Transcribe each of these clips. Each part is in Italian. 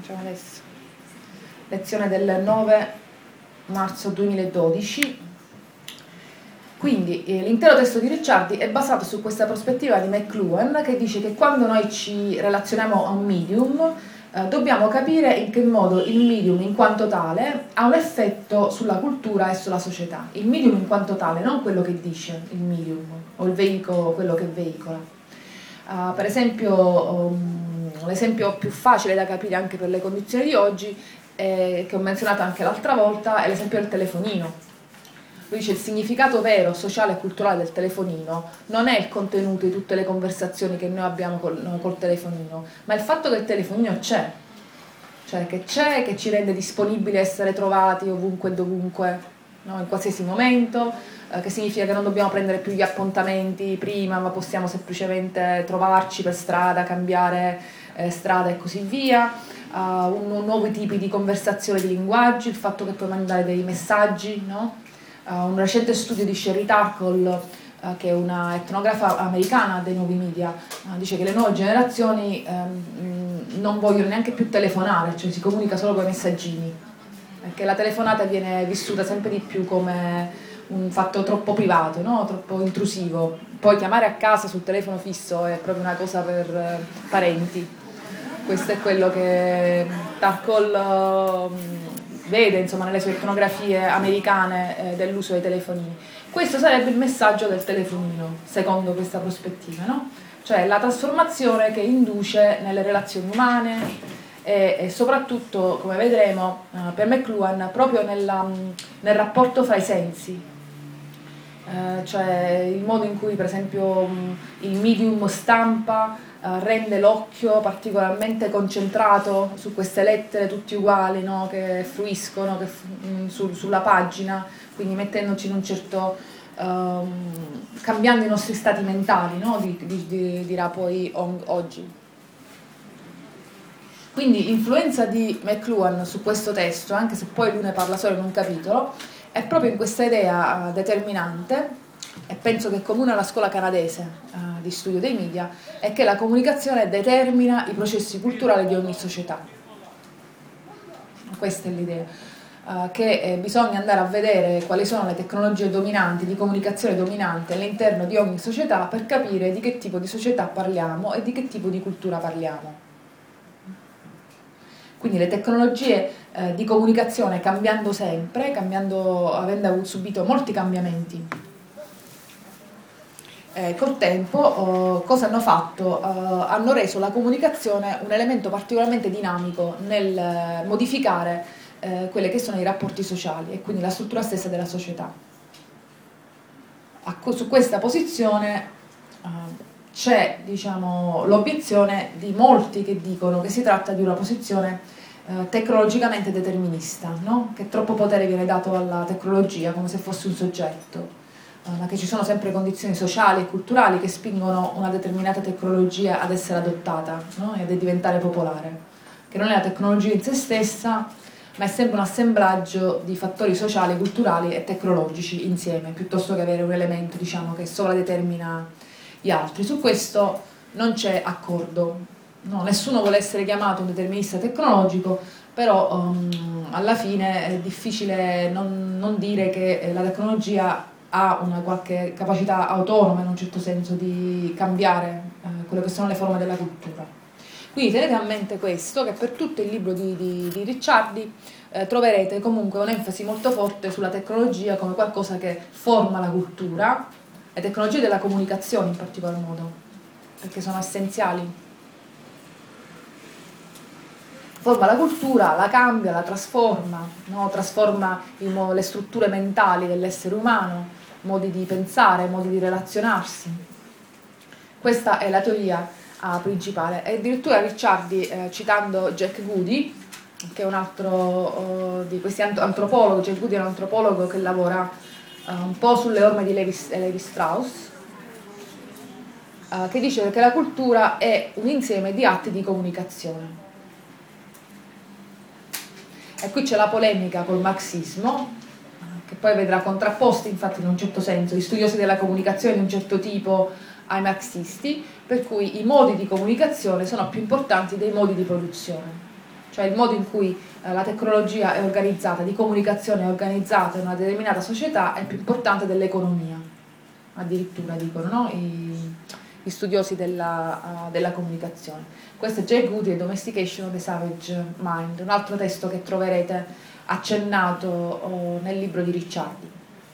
Facciamo adesso. Lezione del 9 marzo 2012. Quindi l'intero testo di Ricciardi è basato su questa prospettiva di McLuhan, che dice che quando noi ci relazioniamo a un medium dobbiamo capire in che modo il medium in quanto tale ha un effetto sulla cultura e sulla società. Il medium in quanto tale, non quello che dice il medium o il veicolo, quello che veicola. Per esempio, l'esempio più facile da capire anche per le condizioni di oggi, che ho menzionato anche l'altra volta, è l'esempio del telefonino. Lui dice: il significato vero, sociale e culturale del telefonino non è il contenuto di tutte le conversazioni che noi abbiamo col telefonino, ma il fatto che il telefonino c'è, cioè che c'è, che ci rende disponibili a essere trovati ovunque e dovunque, no? In qualsiasi momento, che significa che non dobbiamo prendere più gli appuntamenti prima, ma possiamo semplicemente trovarci per strada, cambiare strada e così via. Nuovi tipi di conversazione, di linguaggi, il fatto che puoi mandare dei messaggi, no? Un recente studio di Sherry Turkle, che è una etnografa americana dei nuovi media, dice che le nuove generazioni non vogliono neanche più telefonare, cioè si comunica solo con i messaggini, perché la telefonata viene vissuta sempre di più come un fatto troppo privato, no? Troppo intrusivo. Poi chiamare a casa sul telefono fisso è proprio una cosa per parenti. Questo è quello che Turkle vede, insomma, nelle sue etnografie americane dell'uso dei telefonini. Questo sarebbe il messaggio del telefonino, secondo questa prospettiva, no? Cioè la trasformazione che induce nelle relazioni umane e soprattutto, come vedremo, per McLuhan, proprio nel rapporto fra i sensi. Cioè il modo in cui, per esempio, il medium stampa rende l'occhio particolarmente concentrato su queste lettere tutte uguali, no? Che fruiscono sulla pagina, quindi mettendoci in un certo cambiando i nostri stati mentali, no? Dirà poi oggi. Quindi l'influenza di McLuhan su questo testo, anche se poi lui ne parla solo in un capitolo, è proprio in questa idea determinante, e penso che è comune alla scuola canadese di studio dei media, è che la comunicazione determina i processi culturali di ogni società. Questa è l'idea, che bisogna andare a vedere quali sono le tecnologie dominanti, di comunicazione dominante all'interno di ogni società, per capire di che tipo di società parliamo e di che tipo di cultura parliamo. Quindi le tecnologie di comunicazione, cambiando sempre, avendo subito molti cambiamenti col tempo, cosa hanno fatto? Hanno reso la comunicazione un elemento particolarmente dinamico nel modificare quelli che sono i rapporti sociali e quindi la struttura stessa della società. Su questa posizione c'è, diciamo, l'obiezione di molti che dicono che si tratta di una posizione tecnologicamente determinista, no? Che troppo potere viene dato alla tecnologia come se fosse un soggetto, ma che ci sono sempre condizioni sociali e culturali che spingono una determinata tecnologia ad essere adottata, no? E ad diventare popolare, che non è la tecnologia in se stessa, ma è sempre un assemblaggio di fattori sociali, culturali e tecnologici insieme, piuttosto che avere un elemento, diciamo, che sovradetermina gli altri. Su questo non c'è accordo, no? Nessuno vuole essere chiamato un determinista tecnologico, però alla fine è difficile non dire che la tecnologia ha una qualche capacità autonoma, in un certo senso, di cambiare quelle che sono le forme della cultura. Quindi tenete a mente questo, che per tutto il libro di Ricciardi troverete comunque un'enfasi molto forte sulla tecnologia come qualcosa che forma la cultura, le tecnologie della comunicazione in particolar modo, perché sono essenziali. Forma la cultura, la cambia, la trasforma, no? Trasforma le strutture mentali dell'essere umano, modi di pensare, modi di relazionarsi. Questa è la teoria principale. E addirittura Ricciardi, citando Jack Goody, che è un altro di questi antropologhi, Jack Goody è un antropologo che lavora un po' sulle orme di Levi Strauss, che dice che la cultura è un insieme di atti di comunicazione. E qui c'è la polemica col marxismo, che poi vedrà contrapposti, infatti, in un certo senso, gli studiosi della comunicazione di un certo tipo ai marxisti, per cui i modi di comunicazione sono più importanti dei modi di produzione. cioè il modo in cui la tecnologia è organizzata, di comunicazione è organizzata in una determinata società è più importante dell'economia, addirittura dicono, no? Gli studiosi della comunicazione. Questo è Jay Goody e Domestication of the Savage Mind, un altro testo che troverete accennato nel libro di Ricciardi.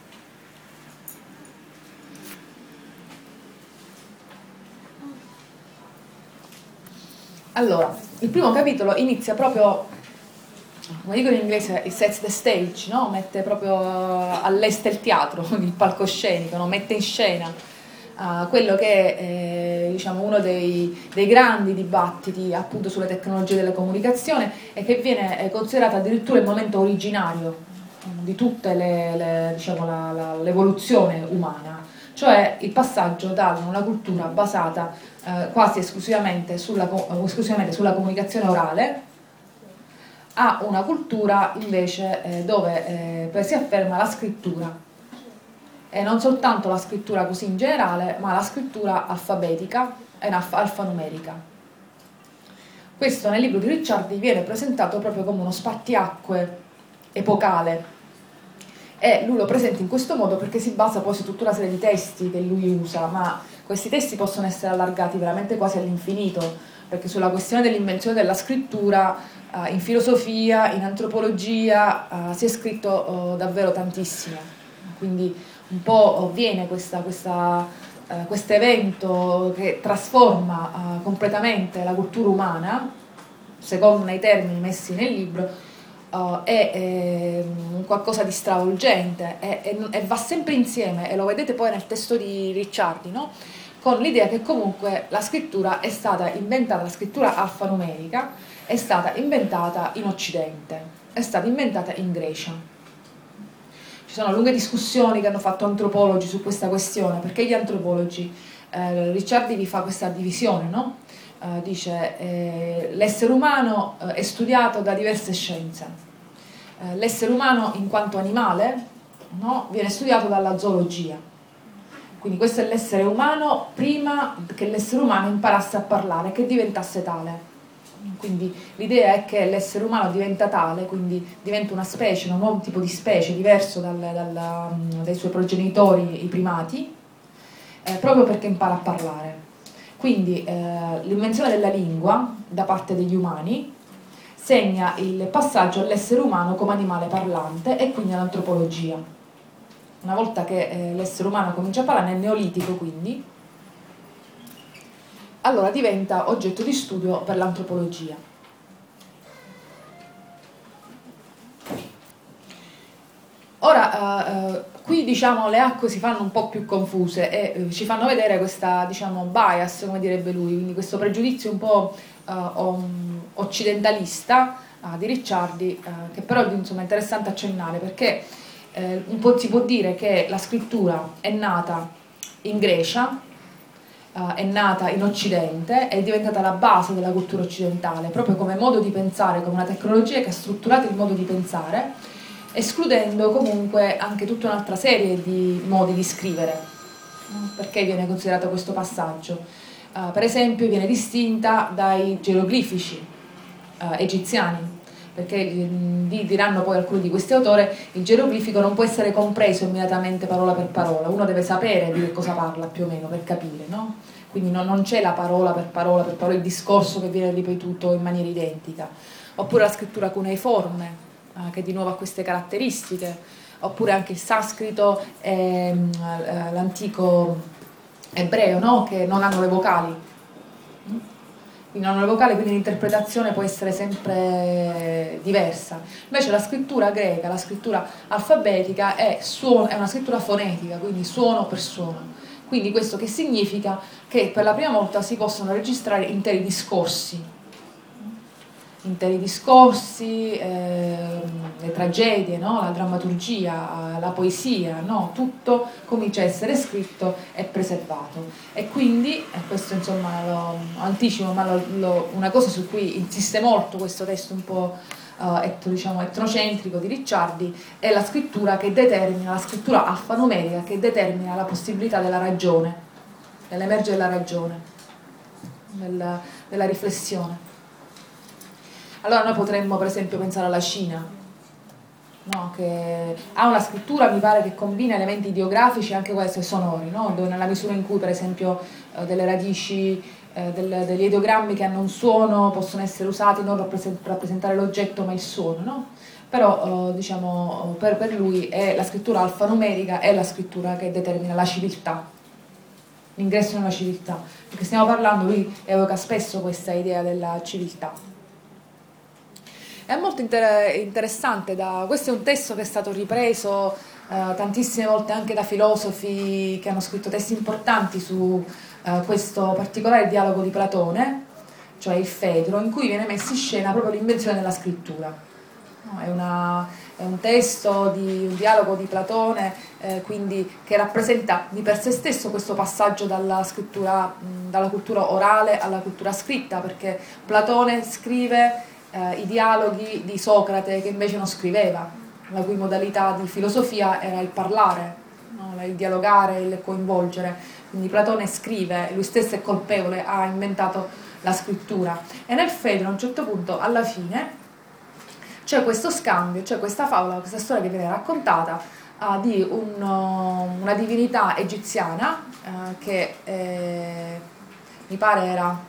Allora, il primo capitolo inizia proprio, come dicono in inglese, it sets the stage, no? Mette proprio all'este il teatro, il palcoscenico, no? Mette in scena quello che è diciamo, uno dei grandi dibattiti appunto sulle tecnologie della comunicazione e che viene considerato addirittura il momento originario di tutta diciamo, l'evoluzione umana, cioè il passaggio da una cultura basata quasi esclusivamente sulla comunicazione orale a una cultura invece dove si afferma la scrittura, e non soltanto la scrittura così in generale, ma la scrittura alfabetica e alfanumerica. Questo nel libro di Ricciardi viene presentato proprio come uno spartiacque epocale, e lui lo presenta in questo modo perché si basa poi su tutta una serie di testi che lui usa, ma questi testi possono essere allargati veramente quasi all'infinito, perché sulla questione dell'invenzione della scrittura in filosofia, in antropologia si è scritto davvero tantissimo, quindi un po' viene questo evento che trasforma completamente la cultura umana, secondo i termini messi nel libro, è qualcosa di stravolgente e va sempre insieme, e lo vedete poi nel testo di Ricciardi, no? Con l'idea che comunque la scrittura è stata inventata, la scrittura alfanumerica è stata inventata in Occidente, è stata inventata in Grecia. Ci sono lunghe discussioni che hanno fatto antropologi su questa questione, perché gli antropologi, Ricciardi vi fa questa divisione, no? Dice l'essere umano è studiato da diverse scienze, l'essere umano in quanto animale, no? Viene studiato dalla zoologia, quindi questo è l'essere umano prima che l'essere umano imparasse a parlare, che diventasse tale. Quindi l'idea è che l'essere umano diventa tale, quindi diventa una specie, un nuovo tipo di specie diverso dai suoi progenitori, i primati, proprio perché impara a parlare. Quindi l'invenzione della lingua da parte degli umani segna il passaggio all'essere umano come animale parlante e quindi all'antropologia. Una volta che l'essere umano comincia a parlare, nel Neolitico quindi, allora diventa oggetto di studio per l'antropologia. Ora, qui diciamo le acque si fanno un po' più confuse e ci fanno vedere questa diciamo bias, come direbbe lui, quindi questo pregiudizio un po' occidentalista di Ricciardi, che però insomma è interessante accennare, perché un po' si può dire che la scrittura è nata in Grecia, è nata in Occidente, è diventata la base della cultura occidentale, proprio come modo di pensare, come una tecnologia che ha strutturato il modo di pensare, escludendo comunque anche tutta un'altra serie di modi di scrivere. Perché viene considerato questo passaggio? Per esempio viene distinta dai geroglifici egiziani, perché diranno poi alcuni di questi autori, il geroglifico non può essere compreso immediatamente parola per parola, uno deve sapere di che cosa parla più o meno per capire, no? Quindi non c'è la parola per parola, il discorso che viene ripetuto in maniera identica. Oppure la scrittura cuneiforme, che di nuovo ha queste caratteristiche, oppure anche il sanscrito e l'antico ebreo, no? Che non hanno le vocali. Quindi non hanno le vocali, quindi l'interpretazione può essere sempre diversa. Invece la scrittura greca, la scrittura alfabetica è una scrittura fonetica, quindi suono per suono. Quindi questo che significa? Che per la prima volta si possono registrare interi discorsi, le tragedie, no? La drammaturgia, la poesia, no? Tutto comincia a essere scritto e preservato. E quindi, questo insomma lo anticipo, ma una cosa su cui insiste molto questo testo un po' etnocentrico di Ricciardi, è la scrittura che determina, la scrittura alfanumerica che determina la possibilità della ragione, dell'emergere della ragione, della riflessione. Allora noi potremmo per esempio pensare alla Cina, no? Che ha una scrittura, mi pare, che combina elementi ideografici e anche questi sonori, no? Dove nella misura in cui per esempio delle radici, degli ideogrammi che hanno un suono possono essere usati non per rappresentare l'oggetto ma il suono, no? Però diciamo per lui la scrittura alfanumerica è la scrittura che determina la civiltà, l'ingresso nella civiltà, perché stiamo parlando, lui evoca spesso questa idea della civiltà. È molto interessante, questo è un testo che è stato ripreso tantissime volte anche da filosofi che hanno scritto testi importanti su questo particolare dialogo di Platone, cioè il Fedro, in cui viene messa in scena proprio l'invenzione della scrittura. No, è un testo un dialogo di Platone, quindi che rappresenta di per sé stesso questo passaggio dalla scrittura, dalla cultura orale alla cultura scritta, perché Platone scrive i dialoghi di Socrate, che invece non scriveva, la cui modalità di filosofia era il parlare, no? Il dialogare, il coinvolgere. Quindi Platone scrive, lui stesso è colpevole, ha inventato la scrittura. E nel Fedro, a un certo punto, alla fine, c'è questo scambio, c'è questa favola, questa storia che viene raccontata di una divinità egiziana che mi pare era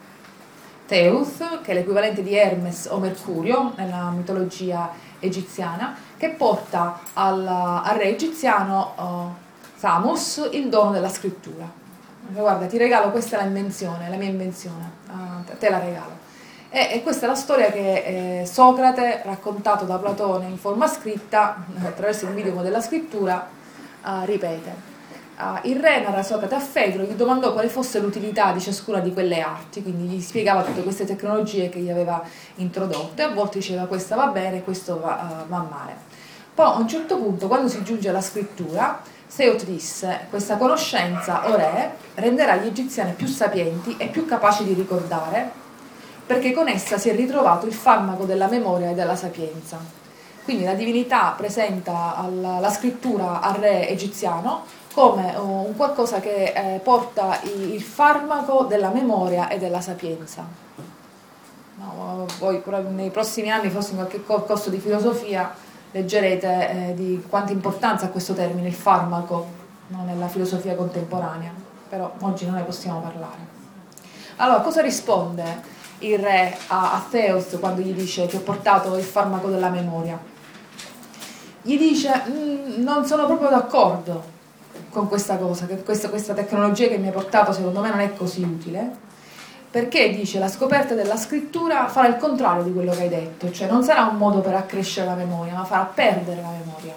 Teus, che è l'equivalente di Hermes o Mercurio nella mitologia egiziana, che porta al re egiziano Thamus il dono della scrittura. Guarda, ti regalo, questa è la mia invenzione, te la regalo. E questa è la storia che Socrate, raccontato da Platone in forma scritta, attraverso il medium della scrittura, ripete. Il re, narra Socrate a Fedro, gli domandò quale fosse l'utilità di ciascuna di quelle arti, quindi gli spiegava tutte queste tecnologie che gli aveva introdotto, e a volte diceva questa va bene, questo va male. Poi a un certo punto, quando si giunge alla scrittura, Seuth disse: questa conoscenza, o re, renderà gli egiziani più sapienti e più capaci di ricordare, perché con essa si è ritrovato il farmaco della memoria e della sapienza. Quindi la divinità presenta la scrittura al re egiziano come un qualcosa che porta il farmaco della memoria e della sapienza. No, poi nei prossimi anni, forse in qualche corso di filosofia, leggerete di quanta importanza ha questo termine, il farmaco, no, nella filosofia contemporanea, però oggi non ne possiamo parlare. Allora, cosa risponde il re a Theos quando gli dice che ho portato il farmaco della memoria? Gli dice: non sono proprio d'accordo con questa cosa, che questa tecnologia che mi hai portato secondo me non è così utile, perché dice la scoperta della scrittura farà il contrario di quello che hai detto, cioè non sarà un modo per accrescere la memoria, ma farà perdere la memoria.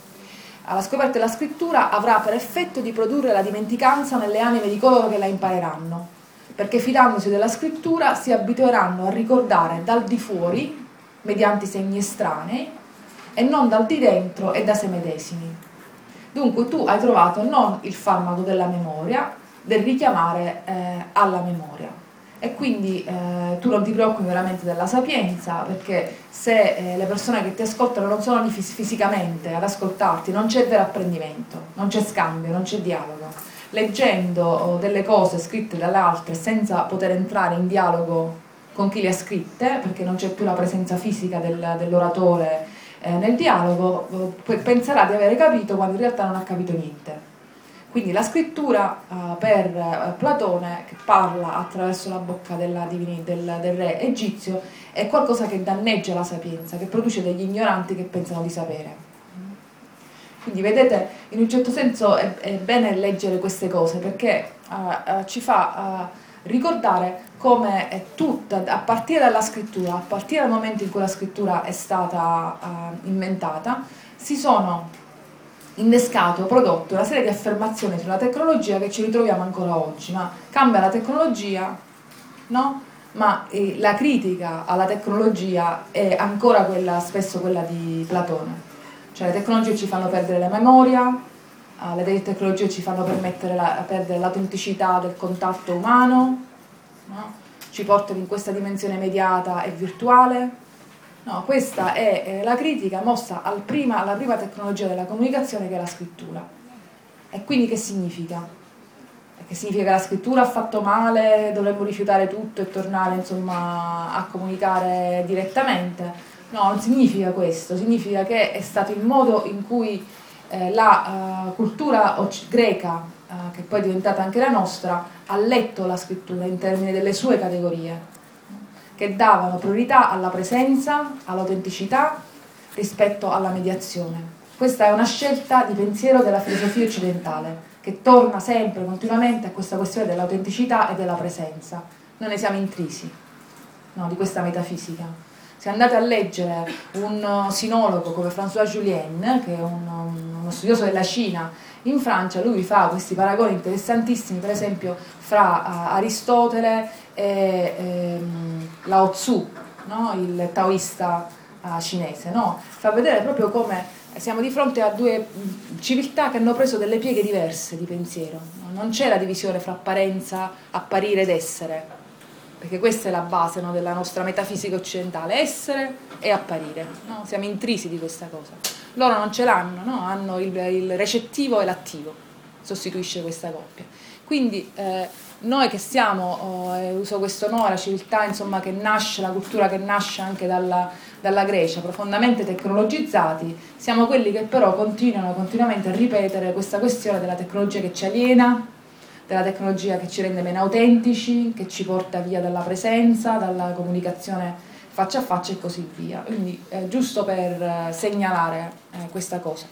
La scoperta della scrittura avrà per effetto di produrre la dimenticanza nelle anime di coloro che la impareranno, perché fidandosi della scrittura si abitueranno a ricordare dal di fuori, mediante segni estranei, e non dal di dentro e da sé medesimi. Dunque tu hai trovato non il farmaco della memoria, del richiamare alla memoria. E quindi tu non ti preoccupi veramente della sapienza, perché se le persone che ti ascoltano non sono lì fisicamente ad ascoltarti, non c'è vero apprendimento, non c'è scambio, non c'è dialogo. Leggendo delle cose scritte dalle altre senza poter entrare in dialogo con chi le ha scritte, perché non c'è più la presenza fisica dell'oratore nel dialogo, penserà di avere capito quando in realtà non ha capito niente. Quindi la scrittura per Platone, che parla attraverso la bocca del re egizio, è qualcosa che danneggia la sapienza, che produce degli ignoranti che pensano di sapere. Quindi vedete, in un certo senso è bene leggere queste cose, perché ci fa ricordare come è tutta, a partire dalla scrittura, a partire dal momento in cui la scrittura è stata inventata, si sono innescato, prodotto una serie di affermazioni sulla tecnologia che ci ritroviamo ancora oggi. Ma cambia la tecnologia, no? Ma la critica alla tecnologia è ancora spesso quella di Platone. Cioè le tecnologie ci fanno perdere la memoria, le tecnologie ci fanno perdere l'autenticità del contatto umano, no? Ci portano in questa dimensione mediata e virtuale. No, questa è la critica mossa alla prima tecnologia della comunicazione, che è la scrittura. E quindi che significa? che significa che la scrittura ha fatto male, dovremmo rifiutare tutto e tornare insomma a comunicare direttamente. No, non significa questo, significa che è stato il modo in cui la cultura greca, che poi è diventata anche la nostra, ha letto la scrittura in termini delle sue categorie, che davano priorità alla presenza, all'autenticità rispetto alla mediazione. Questa è una scelta di pensiero della filosofia occidentale, che torna sempre, continuamente a questa questione dell'autenticità e della presenza. Noi ne siamo intrisi, no, di questa metafisica. Se andate a leggere un sinologo come François Julien, che è uno studioso della Cina, in Francia, lui fa questi paragoni interessantissimi, per esempio fra Aristotele e Lao Tzu, no? Il taoista cinese, no? Fa vedere proprio come siamo di fronte a due civiltà che hanno preso delle pieghe diverse di pensiero, no? Non c'è la divisione fra apparenza, apparire ed essere, perché questa è la base, no, della nostra metafisica occidentale, essere e apparire, no? Siamo intrisi di questa cosa. Loro non ce l'hanno, no? Hanno il recettivo e l'attivo, sostituisce questa coppia. Quindi noi che siamo, uso questo noi, la civiltà insomma, che nasce, la cultura che nasce anche dalla Grecia, profondamente tecnologizzati, siamo quelli che però continuano continuamente a ripetere questa questione della tecnologia che ci aliena, della tecnologia che ci rende meno autentici, che ci porta via dalla presenza, dalla comunicazione faccia a faccia e così via. Quindi giusto per segnalare questa cosa.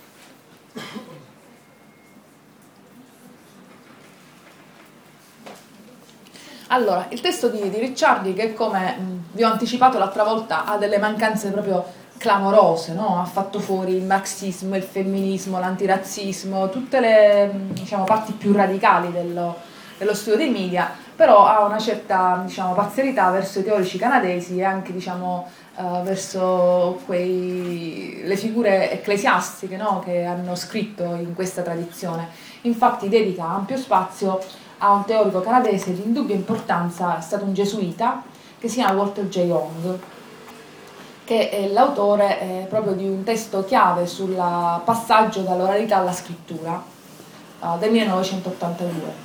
Allora, il testo di Ricciardi, che come vi ho anticipato l'altra volta, ha delle mancanze proprio clamorose, no? Ha fatto fuori il marxismo, il femminismo, l'antirazzismo, tutte le diciamo, parti più radicali dello studio dei media, però ha una certa diciamo, parzialità verso i teorici canadesi e anche diciamo, verso le figure ecclesiastiche, no? Che hanno scritto in questa tradizione. Infatti dedica ampio spazio a un teorico canadese di indubbia importanza, è stato un gesuita, che si chiama Walter J. Young, che è l'autore proprio di un testo chiave sul passaggio dall'oralità alla scrittura del 1982.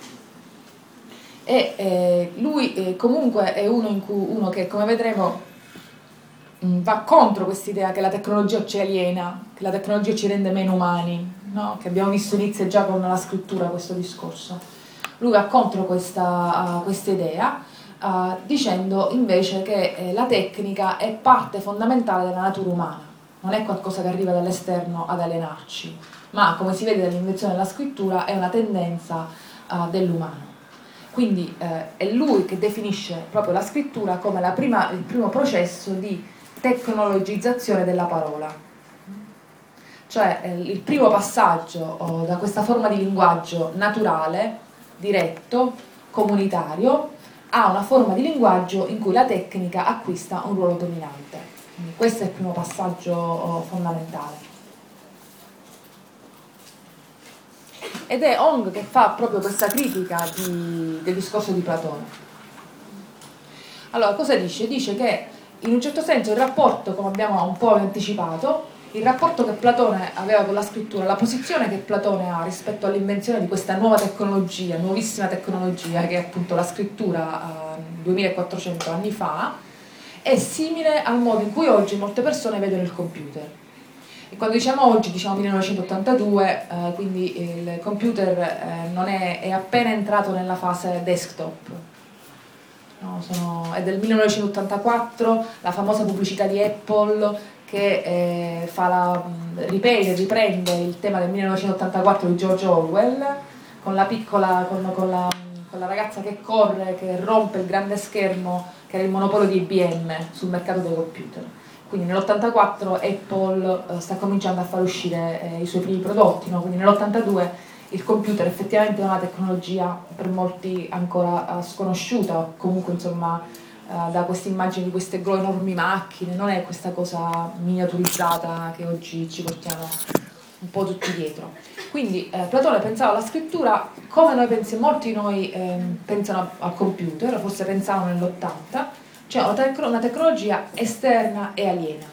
E lui comunque è uno che, come vedremo, va contro quest'idea che la tecnologia ci aliena, che la tecnologia ci rende meno umani, no? Che abbiamo visto inizia già con la scrittura questo discorso. Lui va contro questa idea, dicendo invece che la tecnica è parte fondamentale della natura umana, non è qualcosa che arriva dall'esterno ad alienarci, ma come si vede dall'invenzione della scrittura è una tendenza dell'umano. Quindi è lui che definisce proprio la scrittura come il primo processo di tecnologizzazione della parola. Cioè il primo passaggio da questa forma di linguaggio naturale, diretto, comunitario, a una forma di linguaggio in cui la tecnica acquista un ruolo dominante. Quindi questo è il primo passaggio fondamentale. Ed è Ong che fa proprio questa critica del discorso di Platone. Allora, cosa dice? Dice che in un certo senso il rapporto, come abbiamo un po' anticipato, il rapporto che Platone aveva con la scrittura, la posizione che Platone ha rispetto all'invenzione di questa nuova tecnologia, nuovissima tecnologia, che è appunto la scrittura 2400 anni fa, è simile al modo in cui oggi molte persone vedono il computer. E quando diciamo oggi, diciamo 1982, quindi il computer è appena entrato nella fase desktop. No, è del 1984, la famosa pubblicità di Apple che riprende il tema del 1984 di George Orwell, con la ragazza che corre, che rompe il grande schermo che era il monopolio di IBM sul mercato dei computer. Quindi nell'84 Apple sta cominciando a far uscire i suoi primi prodotti, no? Quindi nell'82 il computer effettivamente è una tecnologia per molti ancora sconosciuta, comunque insomma da queste immagini di queste enormi macchine, non è questa cosa miniaturizzata che oggi ci portiamo un po' tutti dietro. Quindi Platone pensava alla scrittura come noi pensiamo, molti di noi pensano al computer, forse pensavano nell'80, cioè una tecnologia esterna e aliena.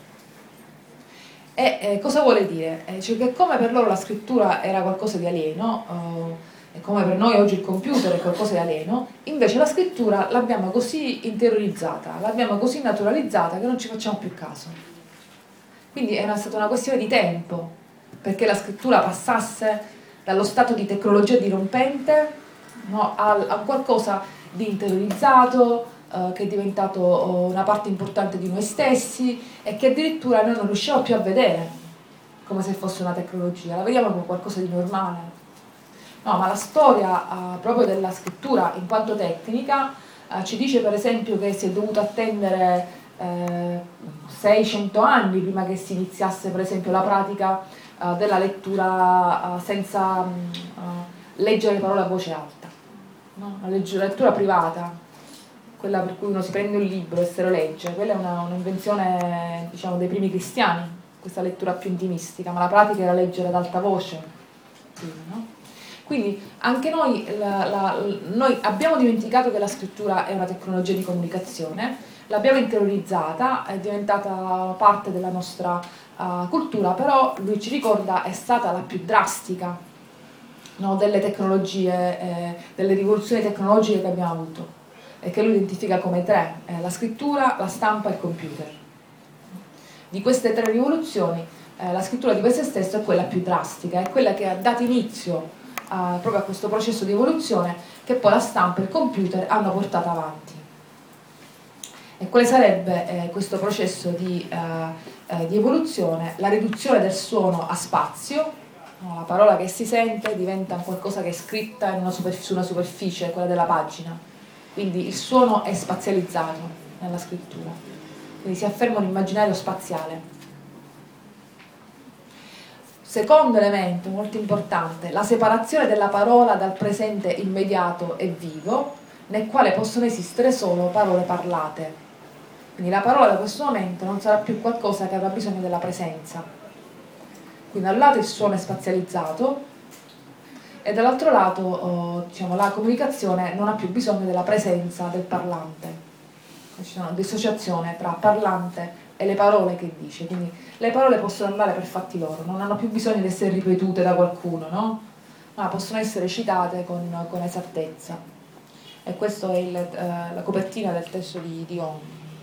E cosa vuole dire? Cioè che come per loro la scrittura era qualcosa di alieno, e come per noi oggi il computer è qualcosa di alieno, invece la scrittura l'abbiamo così interiorizzata, l'abbiamo così naturalizzata che non ci facciamo più caso. Quindi è stata una questione di tempo perché la scrittura passasse dallo stato di tecnologia dirompente, no, a qualcosa di interiorizzato, che è diventato una parte importante di noi stessi e che addirittura noi non riusciamo più a vedere come se fosse una tecnologia, la vediamo come qualcosa di normale. No, ma la storia proprio della scrittura in quanto tecnica ci dice per esempio che si è dovuto attendere 600 anni prima che si iniziasse per esempio la pratica della lettura senza leggere le parole a voce alta, no? La lettura privata, quella per cui uno si prende un libro e se lo legge, quella è un'invenzione diciamo dei primi cristiani, questa lettura più intimistica, ma la pratica era leggere ad alta voce, no? Quindi anche noi, noi abbiamo dimenticato che la scrittura è una tecnologia di comunicazione, l'abbiamo interiorizzata, è diventata parte della nostra cultura, però lui ci ricorda è stata la più drastica, no, delle tecnologie, delle rivoluzioni tecnologiche che abbiamo avuto e che lui identifica come tre, la scrittura, la stampa e il computer. Di queste tre rivoluzioni la scrittura di per sé stesso è quella più drastica, è quella che ha dato inizio proprio a questo processo di evoluzione che poi la stampa e il computer hanno portato avanti. E quale sarebbe questo processo di evoluzione? La riduzione del suono a spazio, no? La parola che si sente diventa qualcosa che è scritta su una superficie, quella della pagina, quindi il suono è spazializzato nella scrittura, quindi si afferma un immaginario spaziale. Secondo elemento molto importante, la separazione della parola dal presente immediato e vivo, nel quale possono esistere solo parole parlate. Quindi la parola da questo momento non sarà più qualcosa che avrà bisogno della presenza. Quindi da un lato il suono è spazializzato e dall'altro lato diciamo, la comunicazione non ha più bisogno della presenza del parlante. Ci sono dissociazione tra parlante e le parole che dice, quindi le parole possono andare per fatti loro, non hanno più bisogno di essere ripetute da qualcuno, no? Ma possono essere citate con esattezza. E questa è la copertina del testo di Ohm.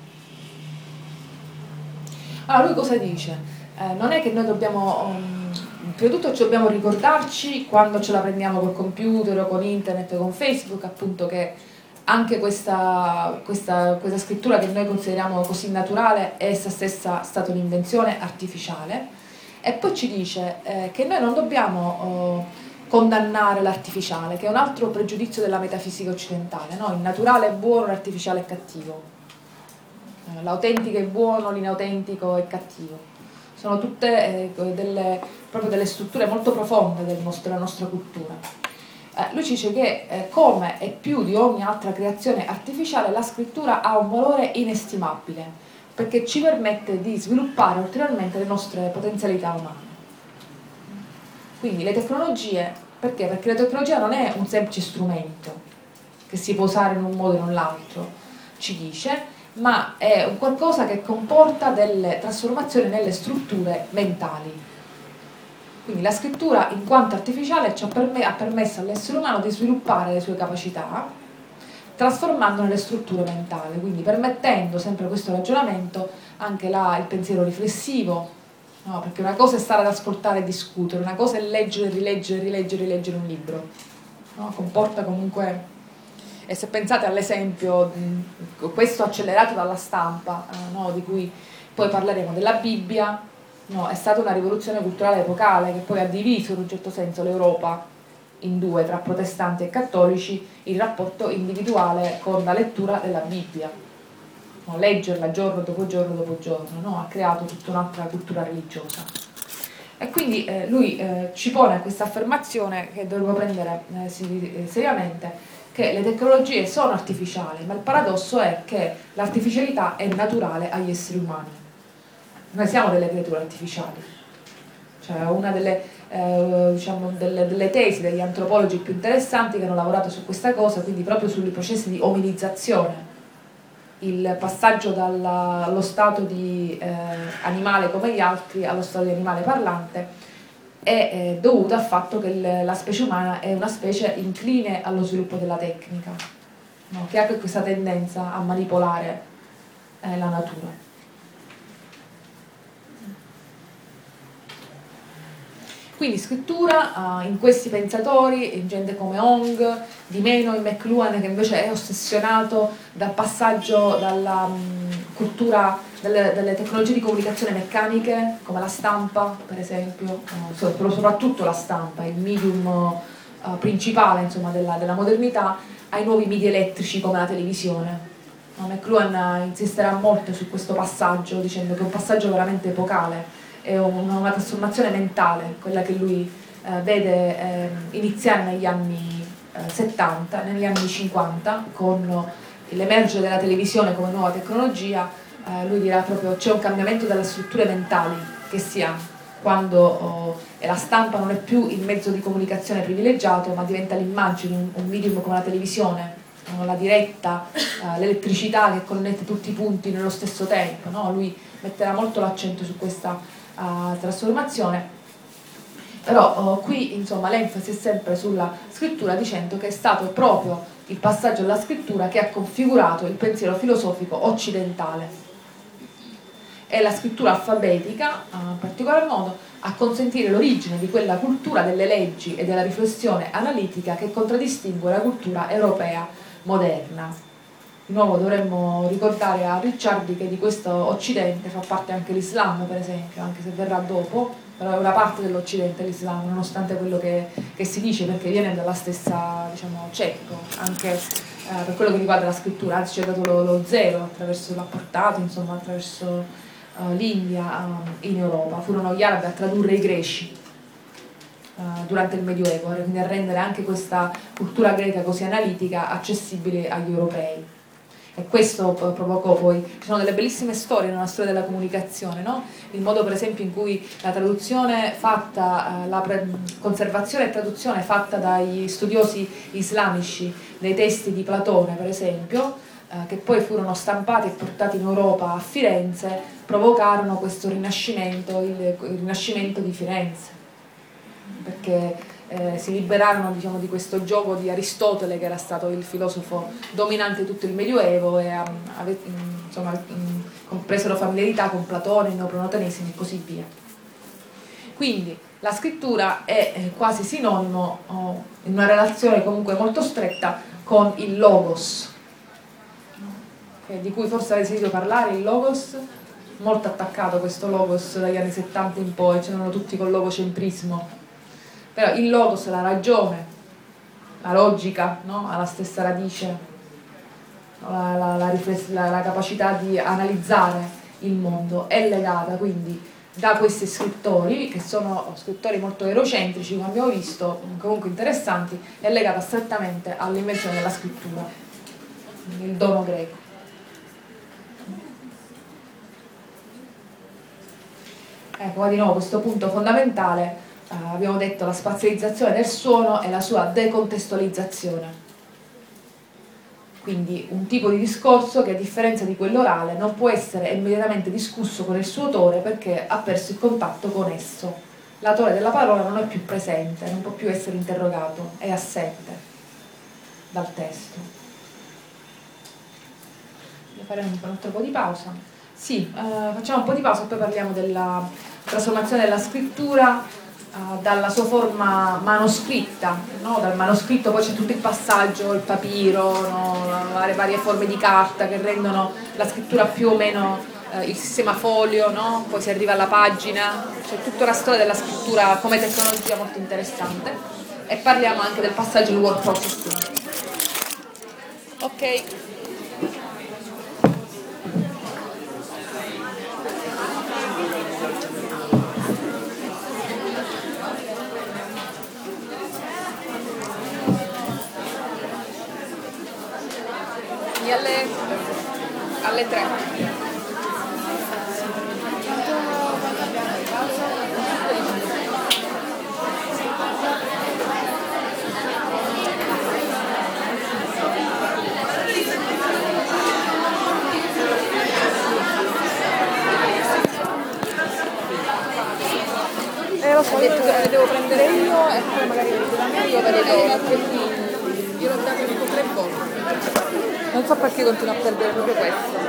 Allora lui cosa dice? Non è che noi dobbiamo, prima di tutto dobbiamo ricordarci quando ce la prendiamo col computer o con internet o con Facebook, appunto che anche questa scrittura che noi consideriamo così naturale è essa stessa stata un'invenzione artificiale. E poi ci dice che noi non dobbiamo condannare l'artificiale, che è un altro pregiudizio della metafisica occidentale, no? Il naturale è buono, l'artificiale è cattivo, l'autentico è buono, l'inautentico è cattivo. Sono tutte proprio delle strutture molto profonde della nostra cultura. Lui ci dice che come e più di ogni altra creazione artificiale la scrittura ha un valore inestimabile perché ci permette di sviluppare ulteriormente le nostre potenzialità umane. Quindi le tecnologie, perché? Perché la tecnologia non è un semplice strumento che si può usare in un modo o in l'altro, ci dice, ma è un qualcosa che comporta delle trasformazioni nelle strutture mentali. Quindi la scrittura, in quanto artificiale, ha permesso all'essere umano di sviluppare le sue capacità, trasformando nelle strutture mentali, quindi permettendo, sempre questo ragionamento, anche il pensiero riflessivo, no? Perché una cosa è stare ad ascoltare e discutere, una cosa è leggere, rileggere un libro, no? Comporta comunque, e se pensate all'esempio, questo accelerato dalla stampa, no? Di cui poi parleremo, della Bibbia, no, è stata una rivoluzione culturale epocale che poi ha diviso in un certo senso l'Europa in due, tra protestanti e cattolici, il rapporto individuale con la lettura della Bibbia. No, leggerla giorno dopo giorno, no, ha creato tutta un'altra cultura religiosa. E quindi lui ci pone questa affermazione che dovremmo prendere seriamente, che le tecnologie sono artificiali, ma il paradosso è che l'artificialità è naturale agli esseri umani. Noi siamo delle creature artificiali, cioè una delle tesi degli antropologi più interessanti che hanno lavorato su questa cosa, quindi proprio sui processi di ominizzazione, il passaggio allo stato di animale come gli altri allo stato di animale parlante, è dovuta al fatto che la specie umana è una specie incline allo sviluppo della tecnica, no? Che ha questa tendenza a manipolare la natura. Quindi scrittura in questi pensatori, in gente come Hong, di meno in McLuhan, che invece è ossessionato dal passaggio dalla cultura delle tecnologie di comunicazione meccaniche, come la stampa per esempio, soprattutto la stampa, il medium principale, insomma, della modernità, ai nuovi media elettrici come la televisione. McLuhan insisterà molto su questo passaggio, dicendo che è un passaggio veramente epocale, è una trasformazione mentale, quella che lui vede iniziare negli anni 70, negli anni 50, con l'emergere della televisione come nuova tecnologia. Lui dirà proprio c'è un cambiamento delle strutture mentali che si ha quando la stampa non è più il mezzo di comunicazione privilegiato, ma diventa l'immagine, un medium come la televisione, la diretta, l'elettricità che connette tutti i punti nello stesso tempo, no? Lui metterà molto l'accento su questa trasformazione, però qui insomma l'enfasi è sempre sulla scrittura, dicendo che è stato proprio il passaggio della scrittura che ha configurato il pensiero filosofico occidentale, e la scrittura alfabetica in particolar modo a consentire l'origine di quella cultura delle leggi e della riflessione analitica che contraddistingue la cultura europea moderna. Di nuovo dovremmo ricordare a Ricciardi che di questo Occidente fa parte anche l'Islam, per esempio, anche se verrà dopo, però è una parte dell'Occidente l'Islam, nonostante quello che si dice, perché viene dalla stessa, diciamo, ceppo, anche per quello che riguarda la scrittura, anzi ci è dato lo zero attraverso, l'ha portato, insomma, attraverso l'India in Europa. Furono gli arabi a tradurre i greci durante il Medioevo, quindi a rendere anche questa cultura greca così analitica accessibile agli europei. E questo provocò poi, ci sono delle bellissime storie nella storia della comunicazione, no? Il modo per esempio in cui la traduzione fatta, conservazione e traduzione fatta dagli studiosi islamici dei testi di Platone per esempio, che poi furono stampati e portati in Europa a Firenze, provocarono questo rinascimento, il rinascimento di Firenze, perché si liberarono, diciamo, di questo gioco di Aristotele, che era stato il filosofo dominante di tutto il Medioevo, e insomma, presero familiarità con Platone, il neoplatonesimo e così via. Quindi la scrittura è quasi sinonimo, in una relazione comunque molto stretta, con il logos, di cui forse avete sentito parlare, il logos, molto attaccato questo logos dagli anni 70 in poi, c'erano tutti con logocentrismo. Però il logos, la ragione, la logica, no? Ha la stessa radice, la capacità di analizzare il mondo è legata quindi da questi scrittori, che sono scrittori molto eurocentrici, come abbiamo visto, comunque interessanti, è legata strettamente all'invenzione della scrittura, il dono greco. Ecco, qua di nuovo questo punto fondamentale. Abbiamo detto la spazializzazione del suono e la sua decontestualizzazione, quindi un tipo di discorso che, a differenza di quello orale, non può essere immediatamente discusso con il suo autore perché ha perso il contatto con esso. L'autore della parola non è più presente, non può più essere interrogato, è assente dal testo. Faremo un altro po' di pausa. Sì, facciamo un po' di pausa e poi parliamo della trasformazione della scrittura dalla sua forma manoscritta, no? Dal manoscritto poi c'è tutto il passaggio, il papiro, no? Le varie forme di carta che rendono la scrittura più o meno il sistema folio, no? Poi si arriva alla pagina, c'è tutta la storia della scrittura come tecnologia molto interessante, e parliamo anche del passaggio del word processing. Ok. Alle 3. lo so, io le devo prendere io e poi magari da me io ve le do. Io l'ho dato tipo 3 volte. Non so perché continuo a perdere proprio questo.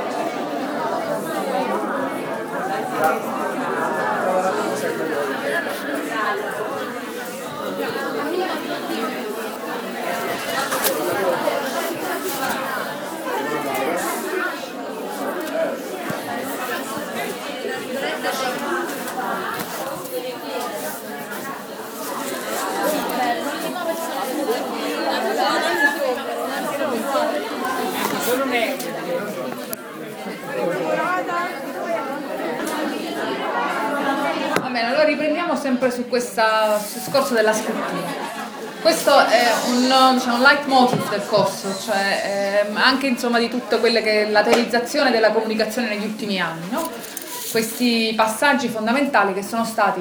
Va bene, allora riprendiamo sempre su questo discorso della scrittura. Questo è un leitmotiv del corso, cioè anche insomma di tutto quello che è la teorizzazione della comunicazione negli ultimi anni, no? Questi passaggi fondamentali che sono stati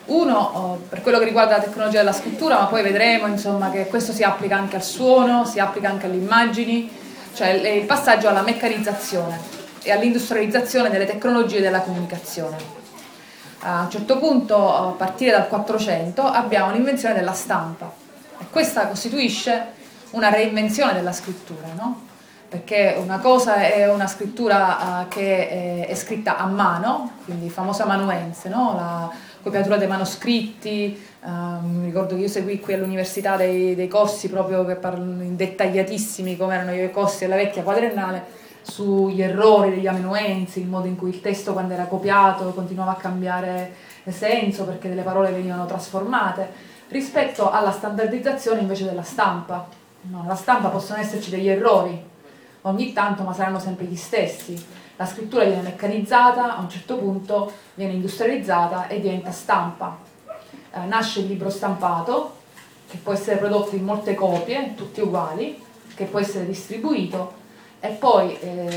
uno per quello che riguarda la tecnologia della scrittura, ma poi vedremo insomma che questo si applica anche al suono, si applica anche alle immagini, cioè il passaggio alla meccanizzazione e all'industrializzazione delle tecnologie della comunicazione. A un certo punto, a partire dal 400, abbiamo l'invenzione della stampa e questa costituisce una reinvenzione della scrittura, no? Perché una cosa è una scrittura che è scritta a mano, quindi famosa amanuense, no? La copiatura dei manoscritti, mi ricordo che io seguì qui all'università dei corsi proprio che parlano dettagliatissimi come erano i corsi della vecchia quadrennale, sugli errori degli amanuensi, il modo in cui il testo quando era copiato continuava a cambiare senso perché delle parole venivano trasformate, rispetto alla standardizzazione invece della stampa. No, nella stampa possono esserci degli errori ogni tanto, ma saranno sempre gli stessi. La scrittura viene meccanizzata, a un certo punto viene industrializzata e diventa stampa. Nasce il libro stampato, che può essere prodotto in molte copie, tutte uguali, che può essere distribuito, e poi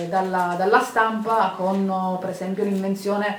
dalla stampa con per esempio l'invenzione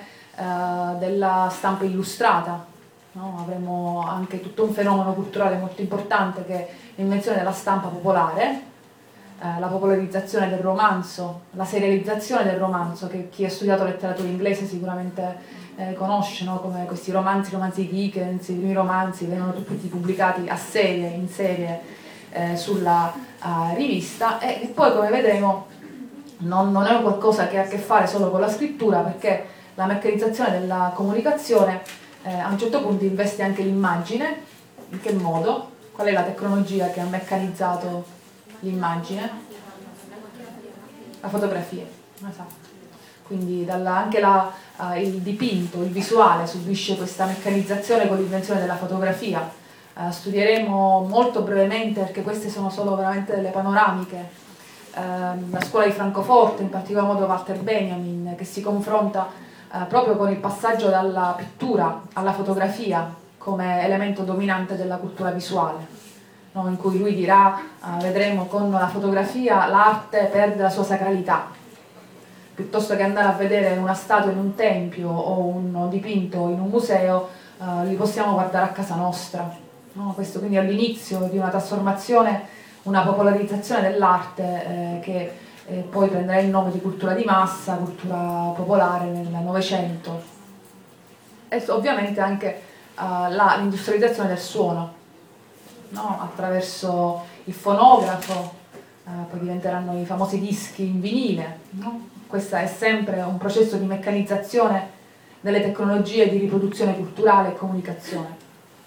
della stampa illustrata, no? Avremo anche tutto un fenomeno culturale molto importante che è l'invenzione della stampa popolare, la popolarizzazione del romanzo, la serializzazione del romanzo, che chi ha studiato letteratura inglese sicuramente conosce, no? Come questi romanzi di Dickens, i primi romanzi vengono tutti pubblicati a serie, in serie sulla rivista, e poi come vedremo non è qualcosa che ha a che fare solo con la scrittura, perché la meccanizzazione della comunicazione a un certo punto investe anche l'immagine. In che modo? Qual è la tecnologia che ha meccanizzato l'immagine? La fotografia, esatto. Quindi anche il dipinto, il visuale subisce questa meccanizzazione con l'invenzione della fotografia. Studieremo molto brevemente, perché queste sono solo veramente delle panoramiche, la scuola di Francoforte, in particolar modo Walter Benjamin, che si confronta proprio con il passaggio dalla pittura alla fotografia come elemento dominante della cultura visuale, no? In cui lui dirà, vedremo con la fotografia l'arte perde la sua sacralità, piuttosto che andare a vedere una statua in un tempio o un dipinto in un museo, li possiamo guardare a casa nostra, no? Questo quindi all'inizio di una trasformazione, una popolarizzazione dell'arte che poi prenderà il nome di cultura di massa, cultura popolare nel Novecento, e ovviamente anche l'industrializzazione del suono, no? Attraverso il fonografo, poi diventeranno i famosi dischi in vinile, no? Questo è sempre un processo di meccanizzazione delle tecnologie di riproduzione culturale e comunicazione.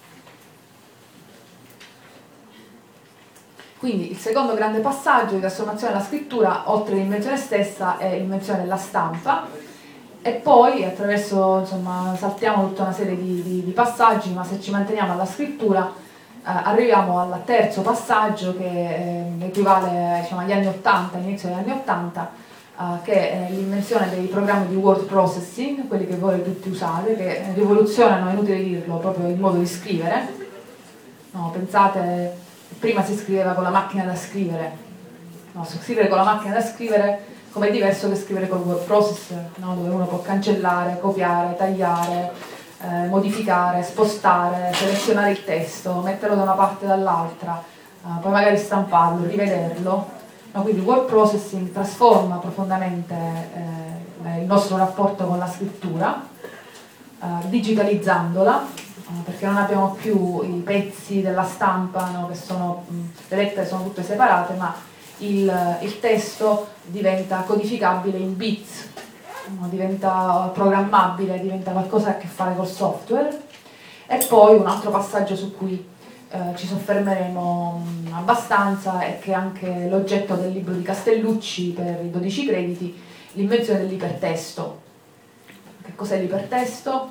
Quindi il secondo grande passaggio di trasformazione della scrittura, oltre all'invenzione stessa, è l'invenzione della stampa, e poi attraverso, insomma, saltiamo tutta una serie di passaggi, ma se ci manteniamo alla scrittura arriviamo al terzo passaggio, che equivale, diciamo, agli anni 80, inizio degli anni 80, che è l'invenzione dei programmi di word processing, quelli che voi tutti usate, che rivoluzionano, è inutile dirlo, proprio il modo di scrivere. No, pensate, prima si scriveva con la macchina da scrivere, no, scrivere con la macchina da scrivere come è diverso che scrivere col word processor, no? Dove uno può cancellare, copiare, tagliare, modificare, spostare, selezionare il testo, metterlo da una parte e dall'altra, poi magari stamparlo, rivederlo, no? Quindi il word processing trasforma profondamente il nostro rapporto con la scrittura, digitalizzandola, perché non abbiamo più i pezzi della stampa, no, che sono, le lettere sono tutte separate, ma il testo diventa codificabile in bits, no, diventa programmabile, diventa qualcosa che ha a che fare col software. E poi un altro passaggio su cui ci soffermeremo abbastanza è che anche l'oggetto del libro di Castellucci per i 12 crediti, l'invenzione dell'ipertesto. Che cos'è l'ipertesto?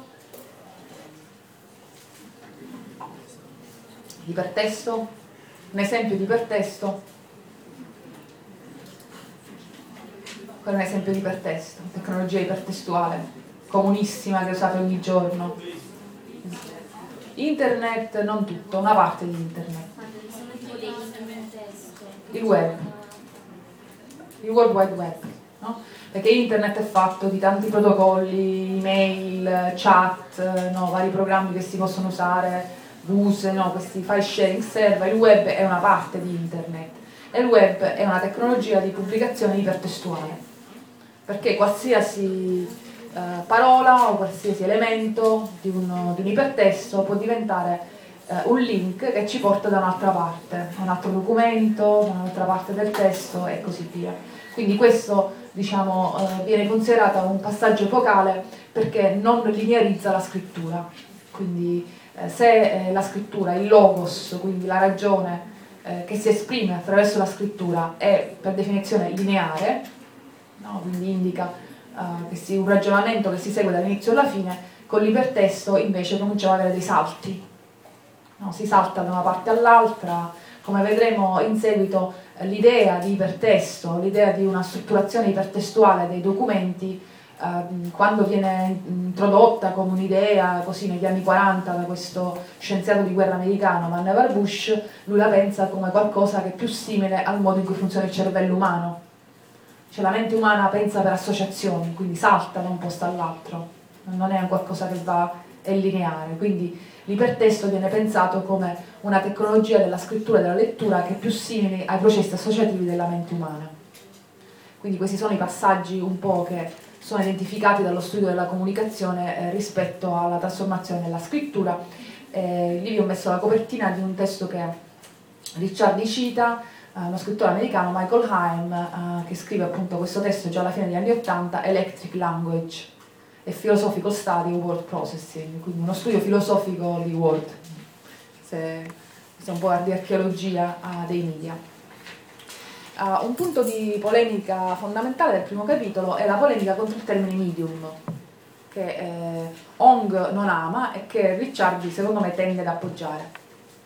L'ipertesto? Un esempio di ipertesto? Qual è un esempio di ipertesto? Tecnologia ipertestuale, comunissima, che usate ogni giorno. Internet, non tutto, una parte di internet. Il web, il World Wide Web, no? Perché internet è fatto di tanti protocolli, email, chat, no? Vari programmi che si possono usare, bus, no? Questi file sharing server. Il web è una parte di internet e il web è una tecnologia di pubblicazione ipertestuale, perché qualsiasi parola o qualsiasi elemento di un ipertesto può diventare un link che ci porta da un'altra parte, a un altro documento, da un'altra parte del testo e così via. Quindi questo, diciamo, viene considerato un passaggio epocale perché non linearizza la scrittura. Quindi se la scrittura, il logos, quindi la ragione che si esprime attraverso la scrittura è per definizione lineare, no? Quindi indica un ragionamento che si segue dall'inizio alla fine, con l'ipertesto invece cominciamo ad avere dei salti, no? Si salta da una parte all'altra, come vedremo in seguito. L'idea di ipertesto, l'idea di una strutturazione ipertestuale dei documenti, quando viene introdotta come un'idea così negli anni 40 da questo scienziato di guerra americano Vannevar Bush, lui la pensa come qualcosa che è più simile al modo in cui funziona il cervello umano. Cioè la mente umana pensa per associazioni, quindi salta da un posto all'altro, non è un qualcosa che è lineare. Quindi l'ipertesto viene pensato come una tecnologia della scrittura e della lettura che è più simile ai processi associativi della mente umana. Quindi questi sono i passaggi un po' che sono identificati dallo studio della comunicazione rispetto alla trasformazione della scrittura. Lì vi ho messo la copertina di un testo che Ricciardi cita, uno scrittore americano, Michael Haim, che scrive appunto questo testo già alla fine degli anni '80, Electric Language, a Philosophical Study of Word Processing, quindi uno studio filosofico di Word, se un po' di archeologia dei media. Un punto di polemica fondamentale del primo capitolo è la polemica contro il termine medium, che Hong non ama e che Ricciardi secondo me tende ad appoggiare.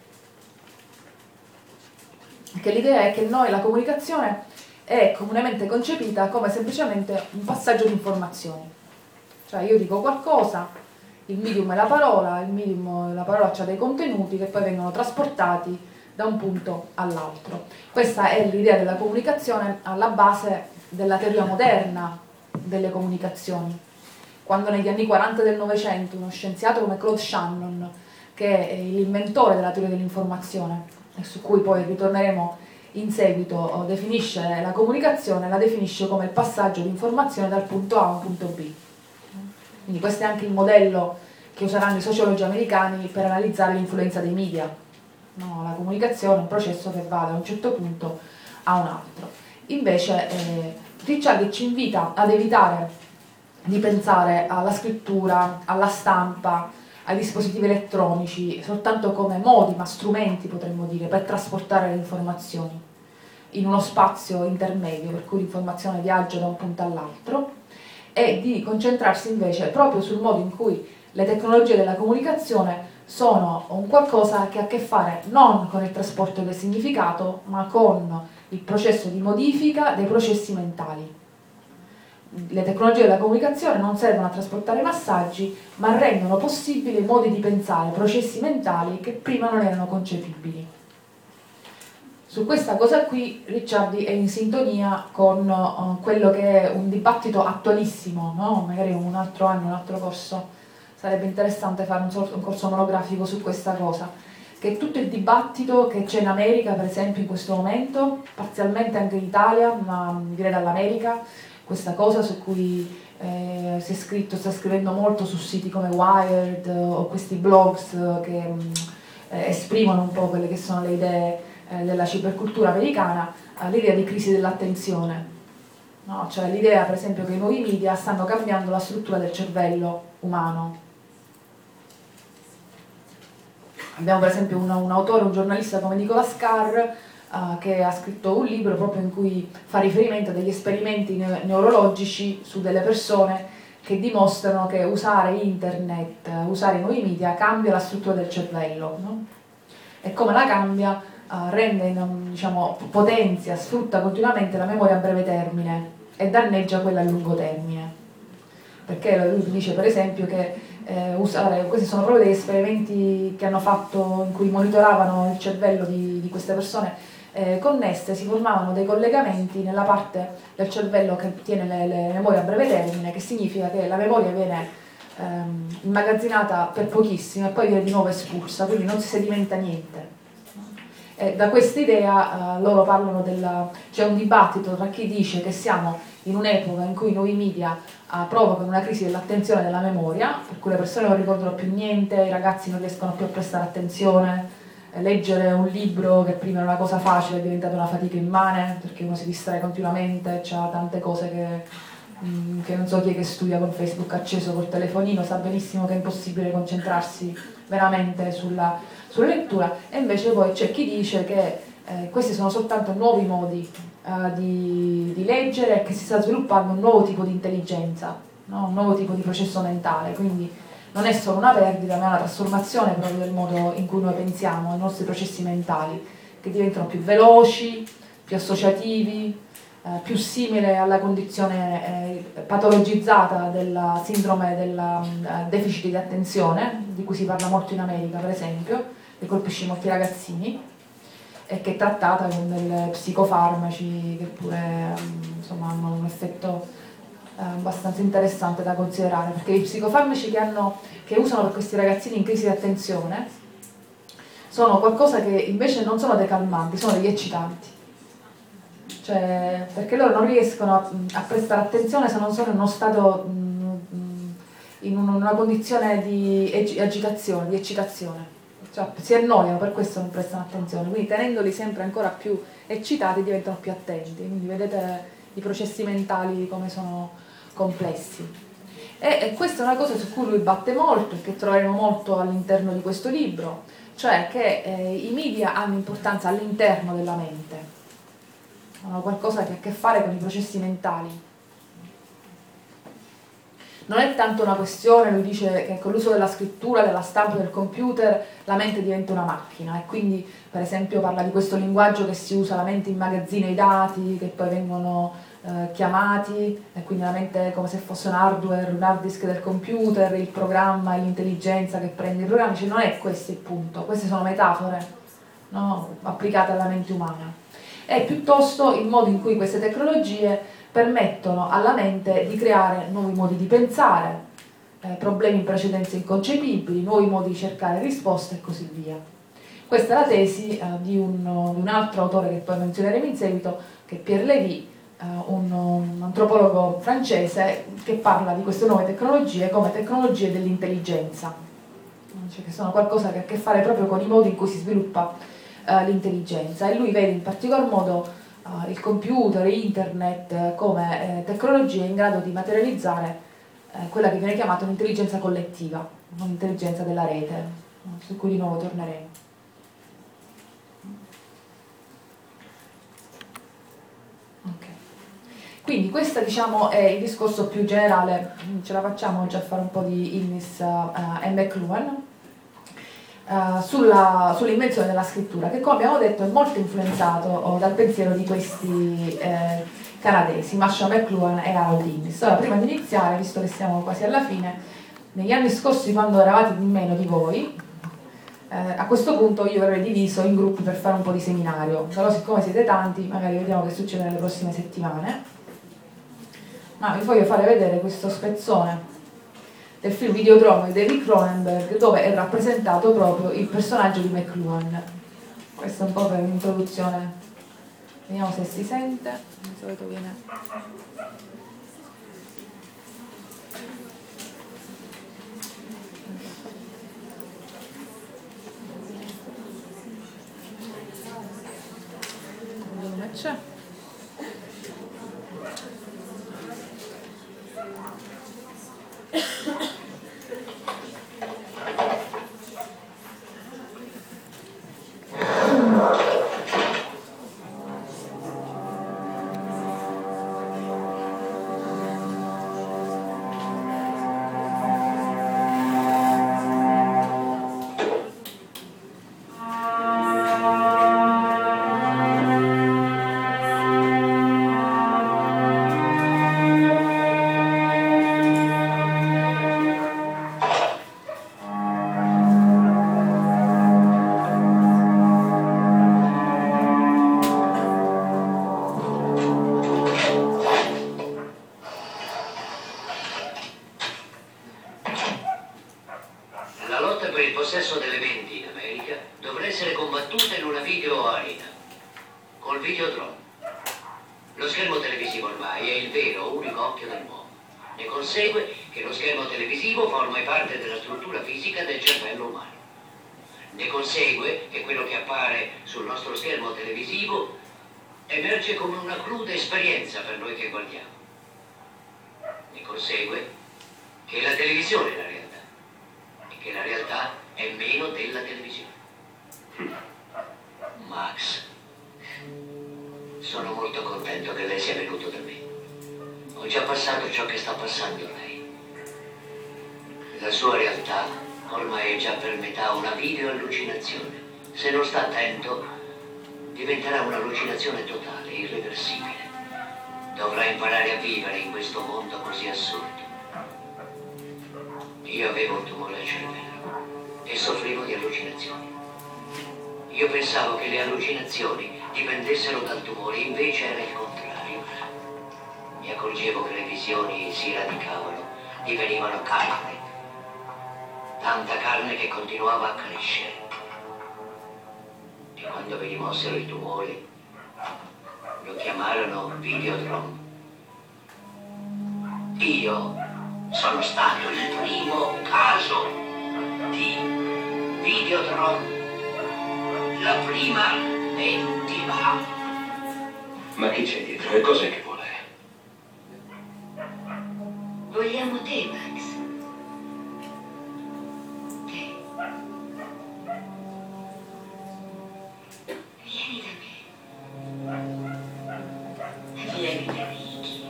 Che l'idea è che la comunicazione è comunemente concepita come semplicemente un passaggio di informazioni. Cioè io dico qualcosa, il medium è la parola, la parola ha dei contenuti che poi vengono trasportati da un punto all'altro. Questa è l'idea della comunicazione alla base della teoria moderna delle comunicazioni. Quando negli anni 40 del Novecento uno scienziato come Claude Shannon, che è l'inventore della teoria dell'informazione, e su cui poi ritorneremo in seguito, definisce la comunicazione, la definisce come il passaggio di informazione dal punto A a un punto B. Quindi questo è anche il modello che useranno i sociologi americani per analizzare l'influenza dei media. No, la comunicazione è un processo che va da un certo punto a un altro. Invece Ricciardi ci invita ad evitare di pensare alla scrittura, alla stampa, ai dispositivi elettronici soltanto come modi, ma strumenti potremmo dire, per trasportare le informazioni in uno spazio intermedio per cui l'informazione viaggia da un punto all'altro, e di concentrarsi invece proprio sul modo in cui le tecnologie della comunicazione sono un qualcosa che ha a che fare non con il trasporto del significato, ma con il processo di modifica dei processi mentali. Le tecnologie della comunicazione non servono a trasportare messaggi, ma rendono possibili modi di pensare, processi mentali che prima non erano concepibili. Su questa cosa qui Ricciardi è in sintonia con quello che è un dibattito attualissimo, no? Magari un altro anno, un altro corso, sarebbe interessante fare un corso monografico su questa cosa, che è tutto il dibattito che c'è in America, per esempio, in questo momento, parzialmente anche in Italia, ma direi dall'America, questa cosa su cui sta scrivendo molto su siti come Wired o questi blogs che esprimono un po' quelle che sono le idee della cibercultura americana, l'idea di crisi dell'attenzione, no? Cioè l'idea per esempio che i nuovi media stanno cambiando la struttura del cervello umano. Abbiamo per esempio un autore, un giornalista come Nicolas Carr, che ha scritto un libro proprio in cui fa riferimento a degli esperimenti neurologici su delle persone che dimostrano che usare internet, usare i nuovi media cambia la struttura del cervello, no? E come la cambia, rende, diciamo, potenzia, sfrutta continuamente la memoria a breve termine e danneggia quella a lungo termine. Perché lui dice per esempio che questi sono proprio degli esperimenti che hanno fatto in cui monitoravano il cervello di queste persone connesse, si formavano dei collegamenti nella parte del cervello che tiene le memorie a breve termine, che significa che la memoria viene immagazzinata per pochissimo e poi viene di nuovo espulsa, quindi non si sedimenta niente. Da questa idea loro parlano c'è un dibattito tra chi dice che siamo in un'epoca in cui i nuovi media provocano una crisi dell'attenzione e della memoria, per cui le persone non ricordano più niente, i ragazzi non riescono più a prestare attenzione, leggere un libro che prima era una cosa facile è diventata una fatica immane, perché uno si distrae continuamente, c'ha tante cose che non so chi è che studia con Facebook acceso col telefonino, sa benissimo che è impossibile concentrarsi veramente sulla lettura, e invece poi c'è chi dice che questi sono soltanto nuovi modi di leggere e che si sta sviluppando un nuovo tipo di intelligenza, no? Un nuovo tipo di processo mentale, quindi non è solo una perdita ma è una trasformazione proprio del modo in cui noi pensiamo, i nostri processi mentali, che diventano più veloci, più associativi, più simile alla condizione patologizzata della sindrome del deficit di attenzione, di cui si parla molto in America per esempio, che colpisce molti ragazzini e che è trattata con dei psicofarmaci che pure insomma, hanno un effetto abbastanza interessante da considerare, perché i psicofarmaci che usano per questi ragazzini in crisi di attenzione sono qualcosa che invece non sono dei calmanti, sono degli eccitanti. Cioè, perché loro non riescono a prestare attenzione se non sono in uno stato, in una condizione di agitazione, di eccitazione. Cioè, si annoiano, per questo non prestano attenzione, quindi tenendoli sempre ancora più eccitati diventano più attenti, quindi vedete i processi mentali come sono complessi. E questa è una cosa su cui lui batte molto e che troveremo molto all'interno di questo libro, cioè che i media hanno importanza all'interno della mente, hanno qualcosa che ha a che fare con i processi mentali. Non è tanto una questione, lui dice che con l'uso della scrittura, della stampa, del computer, la mente diventa una macchina e quindi per esempio parla di questo linguaggio che si usa, la mente immagazzina i dati che poi vengono chiamati e quindi la mente è come se fosse un hardware, un hard disk del computer, il programma e l'intelligenza che prende i programmi, cioè non è questo il punto, queste sono metafore, no? Applicate alla mente umana. È piuttosto il modo in cui queste tecnologie permettono alla mente di creare nuovi modi di pensare, problemi in precedenza inconcepibili, nuovi modi di cercare risposte e così via. Questa è la tesi di un altro autore che poi menzioneremo in seguito, che è Pierre Lévy, un antropologo francese che parla di queste nuove tecnologie come tecnologie dell'intelligenza, cioè che sono qualcosa che ha a che fare proprio con i modi in cui si sviluppa l'intelligenza, e lui vede in particolar modo il computer, internet come tecnologie in grado di materializzare quella che viene chiamata un'intelligenza collettiva, un'intelligenza della rete, su cui di nuovo torneremo. Okay. Quindi questo diciamo è il discorso più generale, ce la facciamo già a fare un po' di Innis e McLuhan sull'invenzione della scrittura, che come abbiamo detto è molto influenzato dal pensiero di questi canadesi, Marshall McLuhan e Harold Innis. Ora, prima di iniziare, visto che siamo quasi alla fine, negli anni scorsi quando eravate di meno di voi, a questo punto io avrei diviso in gruppi per fare un po' di seminario, però siccome siete tanti magari vediamo che succede nelle prossime settimane, ma vi voglio fare vedere questo spezzone del film Videodrome di David Cronenberg, dove è rappresentato proprio il personaggio di McLuhan. Questo è un po' per l'introduzione, vediamo se si sente. Di solito viene. Come c'è? La lotta per il possesso delle menti in America dovrà essere combattuta in una video arena, col Videodrome. Lo schermo televisivo ormai è il vero unico occhio dell'uomo. Ne consegue che lo schermo televisivo forma parte della struttura fisica del cervello umano. Ne consegue che quello che appare sul nostro schermo televisivo emerge come una cruda esperienza per noi che guardiamo. Ne consegue che la televisione è la realtà e che la realtà è meno della televisione. Max, sono molto contento che lei sia venuto da me. Ho già passato ciò che sta passando lei. La sua realtà ormai è già per metà una video-allucinazione. Se non sta attento, diventerà un'allucinazione totale, irreversibile. Dovrà imparare a vivere in questo mondo così assurdo. Io avevo un tumore al cervello e soffrivo di allucinazioni. Io pensavo che le allucinazioni dipendessero dal tumore, invece era il contrario. Mi accorgevo che le visioni si radicavano, divenivano carne. Tanta carne che continuava a crescere. E quando mi rimossero il tumore, lo chiamarono Videodrome. Io sono stato il primo caso di Videodrome. La prima vittima. Ma chi c'è dietro e cos'è che vuole? Vogliamo te, Max. Te. Vieni da me. Vieni da Ricky.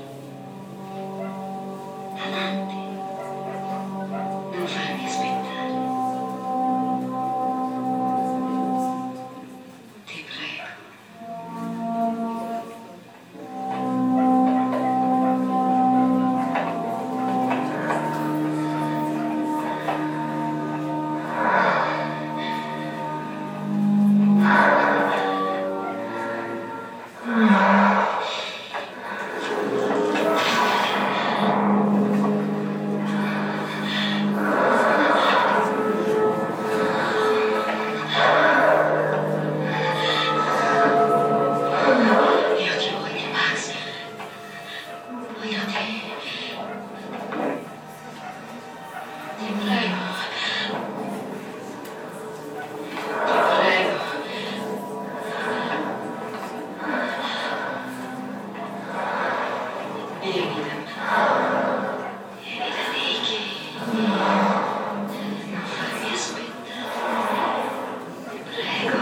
Avanti. Non farmi aspettare. Ti prego. Io ti voglio, Max. Voglio te. Ti prego. Ti prego. Vieni da me. Vieni da Ricky. Non farmi aspettare. Ti prego.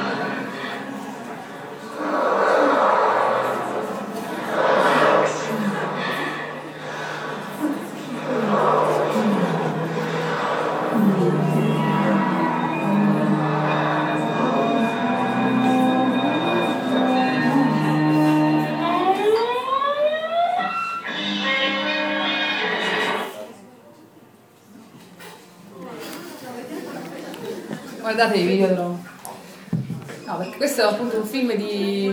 Guardate i Videodrome. No, perché questo è appunto un film di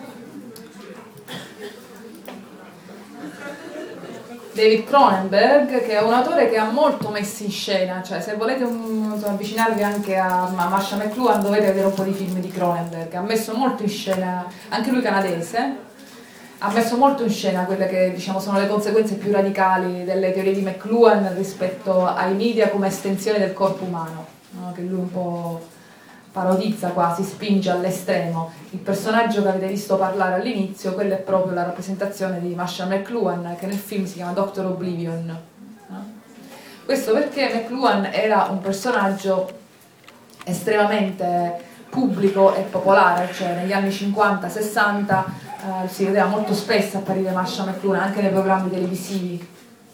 David Cronenberg, che è un autore che ha molto messo in scena, cioè se volete avvicinarvi anche a Marcia McLuhan dovete vedere un po' di film di Cronenberg, ha messo molto in scena, anche lui canadese, ha messo molto in scena quelle che diciamo sono le conseguenze più radicali delle teorie di McLuhan rispetto ai media come estensione del corpo umano, no? Che lui un po' parodizza quasi, spinge all'estremo. Il personaggio che avete visto parlare all'inizio, quello è proprio la rappresentazione di Marshall McLuhan, che nel film si chiama Dr. Oblivion. No? Questo perché McLuhan era un personaggio estremamente pubblico e popolare, cioè negli anni 50-60 si vedeva molto spesso apparire Marshall McLuhan anche nei programmi televisivi,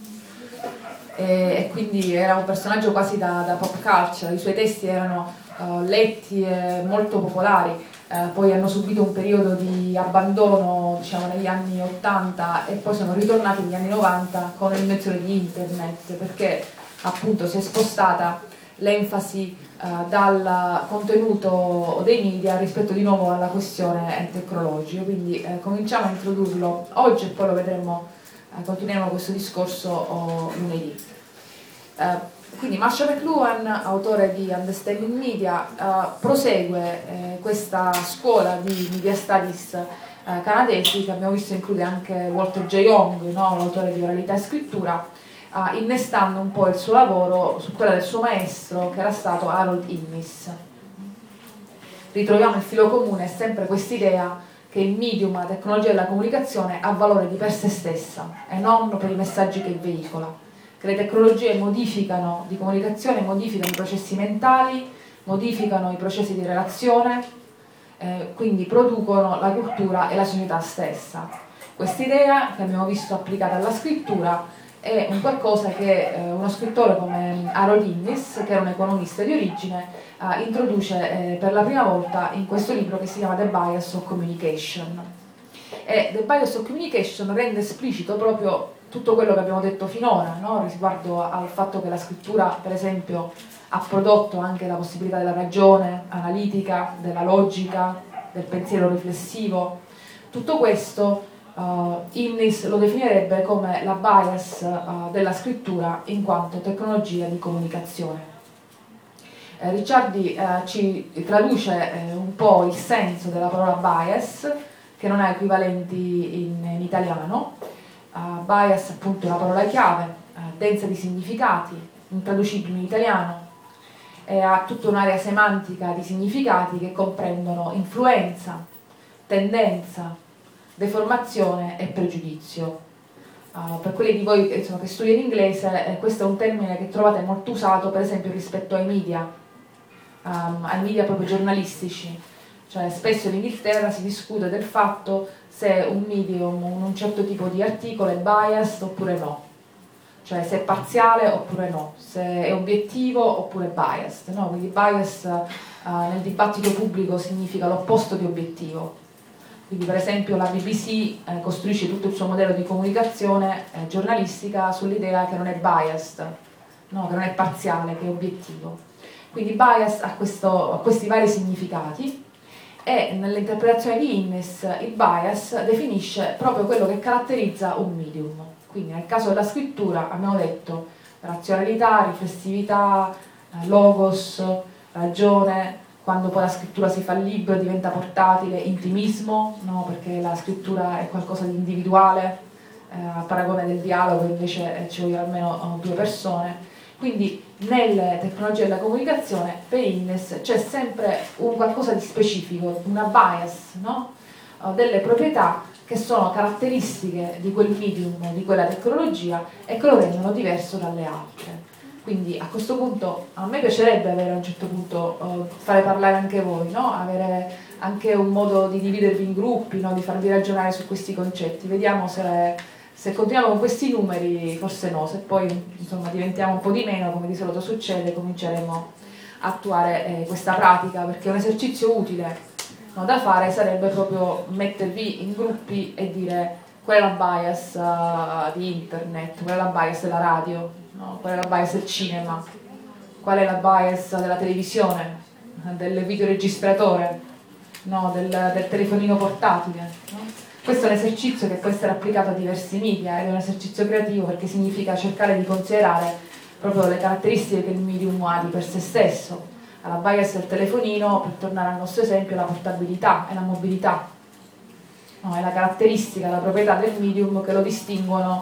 e quindi era un personaggio quasi da pop culture. I suoi testi erano letti e molto popolari, poi hanno subito un periodo di abbandono diciamo negli anni 80 e poi sono ritornati negli anni 90 con l'invenzione di internet, perché appunto si è spostata l'enfasi dal contenuto dei media rispetto di nuovo alla questione tecnologica. Quindi cominciamo a introdurlo oggi e poi lo vedremo, continuiamo questo discorso lunedì. Quindi Marshall McLuhan, autore di Understanding Media, prosegue questa scuola di media studies canadesi, che abbiamo visto include anche Walter J. Young, no? L'autore di Oralità e Scrittura, innestando un po' il suo lavoro su quella del suo maestro, che era stato Harold Innis. Ritroviamo il filo comune, è sempre quest'idea che il medium, la tecnologia della comunicazione, ha valore di per sé stessa e non per i messaggi che veicola. Che le tecnologie modificano di comunicazione, modificano i processi mentali, modificano i processi di relazione, quindi producono la cultura e la società stessa. Quest'idea, che abbiamo visto applicata alla scrittura, è un qualcosa che uno scrittore come Harold Innis, che era un economista di origine, introduce per la prima volta in questo libro che si chiama The Bias of Communication. E The Bias of Communication rende esplicito proprio tutto quello che abbiamo detto finora, no? Riguardo al fatto che la scrittura, per esempio, ha prodotto anche la possibilità della ragione analitica, della logica, del pensiero riflessivo. Tutto questo Innis lo definirebbe come la bias della scrittura in quanto tecnologia di comunicazione. Ricciardi ci traduce un po' il senso della parola bias, che non ha equivalenti in italiano. Bias appunto è una parola chiave, densa di significati, intraducibili in italiano, e ha tutta un'area semantica di significati che comprendono influenza, tendenza, deformazione e pregiudizio. Per quelli di voi insomma, che studiano inglese, questo è un termine che trovate molto usato per esempio rispetto ai media proprio giornalistici. Cioè spesso in Inghilterra si discute del fatto se un medium, un certo tipo di articolo è biased oppure no, cioè se è parziale oppure no, se è obiettivo oppure biased, no? Quindi bias nel dibattito pubblico significa l'opposto di obiettivo. Quindi per esempio la BBC costruisce tutto il suo modello di comunicazione giornalistica sull'idea che non è biased, no? Che non è parziale, che è obiettivo. Quindi bias ha questi vari significati. E nell'interpretazione di Innis il bias definisce proprio quello che caratterizza un medium. Quindi nel caso della scrittura abbiamo detto razionalità, riflessività, logos, ragione, quando poi la scrittura si fa libero diventa portatile, intimismo, no? Perché la scrittura è qualcosa di individuale, a paragone del dialogo invece ci vogliono almeno due persone. Quindi nelle tecnologie della comunicazione per Innis c'è sempre un qualcosa di specifico, una bias, no? Delle proprietà che sono caratteristiche di quel medium, di quella tecnologia e che lo rendono diverso dalle altre. Quindi a questo punto a me piacerebbe avere a un certo punto, fare parlare anche voi, no? Avere anche un modo di dividervi in gruppi, no? Di farvi ragionare su questi concetti. Vediamo se continuiamo con questi numeri, forse no, se poi insomma diventiamo un po' di meno, come di solito succede, cominceremo a attuare questa pratica, perché un esercizio utile, no, da fare sarebbe proprio mettervi in gruppi e dire qual è la bias di internet, qual è la bias della radio, no? Qual è la bias del cinema, qual è la bias della televisione, del videoregistratore, no? del telefonino portatile, no? Questo è un esercizio che può essere applicato a diversi media ed è un esercizio creativo perché significa cercare di considerare proprio le caratteristiche che il medium ha di per sé stesso. Alla bias del telefonino, per tornare al nostro esempio, la portabilità e la mobilità. no? È la caratteristica, la proprietà del medium che lo distinguono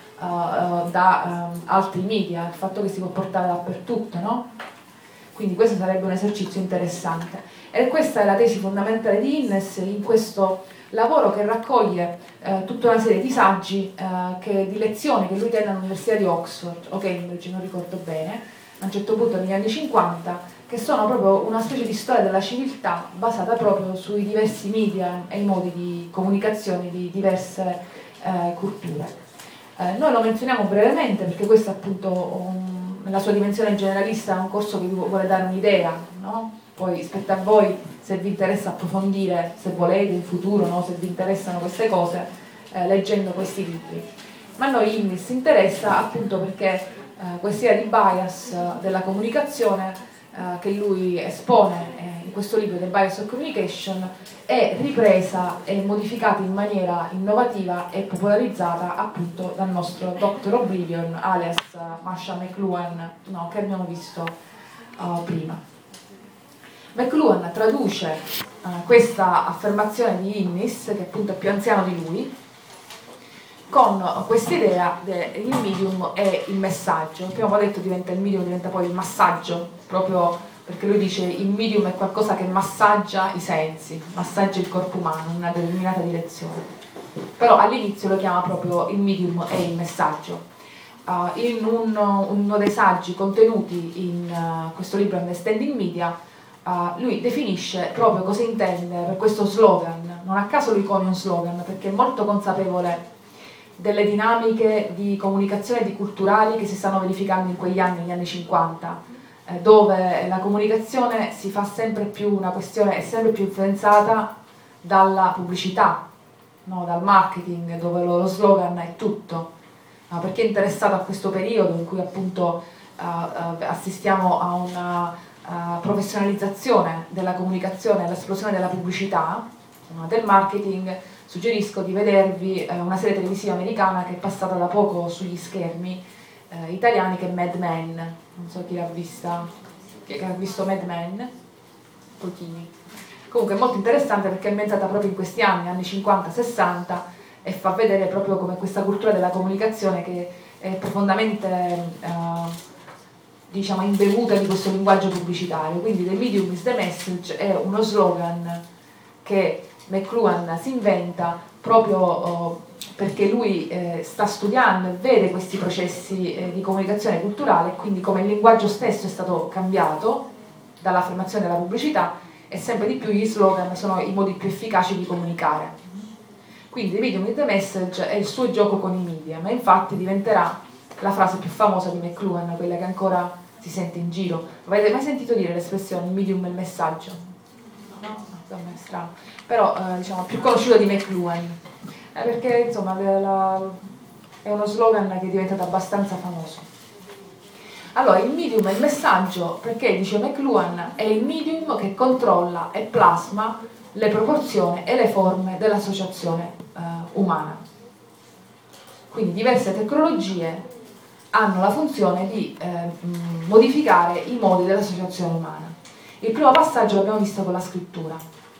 da altri media, il fatto che si può portare dappertutto, no? Quindi questo sarebbe un esercizio interessante. E questa è la tesi fondamentale di Innes in questo lavoro che raccoglie tutta una serie di saggi, di lezioni che lui tenne all'Università di Oxford o Cambridge, non ricordo bene, a un certo punto negli anni 50, che sono proprio una specie di storia della civiltà basata proprio sui diversi media e i modi di comunicazione di diverse culture. Noi lo menzioniamo brevemente perché questo appunto nella sua dimensione generalista è un corso che vi vuole dare un'idea, no? Poi spetta a voi se vi interessa approfondire, se volete in futuro, no? Se vi interessano queste cose, leggendo questi libri. Ma a noi Innis interessa appunto perché questa idea di bias della comunicazione che lui espone in questo libro, The Bias of Communication, è ripresa e modificata in maniera innovativa e popolarizzata appunto dal nostro Dr. Oblivion, alias Marshall McLuhan, no, che abbiamo visto prima. McLuhan traduce questa affermazione di Innis, che appunto è più anziano di lui, con questa idea del medium e il messaggio. Abbiamo detto il medium diventa poi il massaggio, proprio perché lui dice il medium è qualcosa che massaggia i sensi, massaggia il corpo umano in una determinata direzione. Però all'inizio lo chiama proprio il medium e il messaggio. In uno dei saggi contenuti in questo libro Understanding Media, lui definisce proprio cosa intende per questo slogan. Non a caso lui coniuga un slogan, perché è molto consapevole delle dinamiche di comunicazione e di culturali che si stanno verificando in quegli anni, negli anni 50, dove la comunicazione si fa sempre più una questione, è sempre più influenzata dalla pubblicità, no? Dal marketing, dove lo slogan è tutto. Perché è interessato a questo periodo in cui appunto assistiamo a una professionalizzazione della comunicazione, all'esplosione della pubblicità, del marketing. Suggerisco di vedervi una serie televisiva americana che è passata da poco sugli schermi italiani, che è Mad Men. Non so chi l'ha vista, chi ha visto Mad Men? Pochini. Comunque è molto interessante perché è ambientata proprio in questi anni 50-60, e fa vedere proprio come questa cultura della comunicazione che è profondamente diciamo imbevuta di questo linguaggio pubblicitario. Quindi The Medium is the Message è uno slogan che McLuhan si inventa proprio perché lui sta studiando e vede questi processi di comunicazione culturale, e quindi come il linguaggio stesso è stato cambiato dall'affermazione della pubblicità, e sempre di più gli slogan sono i modi più efficaci di comunicare. Quindi The Medium is the Message è il suo gioco con i media, ma infatti diventerà la frase più famosa di McLuhan, quella che ancora si sente in giro. Avete mai sentito dire l'espressione il medium e il messaggio? No? È strano. Però diciamo più conosciuto di McLuhan, perché insomma è uno slogan che è diventato abbastanza famoso. Allora, il medium e il messaggio, perché dice McLuhan, è il medium che controlla e plasma le proporzioni e le forme dell'associazione umana. Quindi diverse tecnologie hanno la funzione di modificare i modi dell'associazione umana. Il primo passaggio l'abbiamo visto con la scrittura.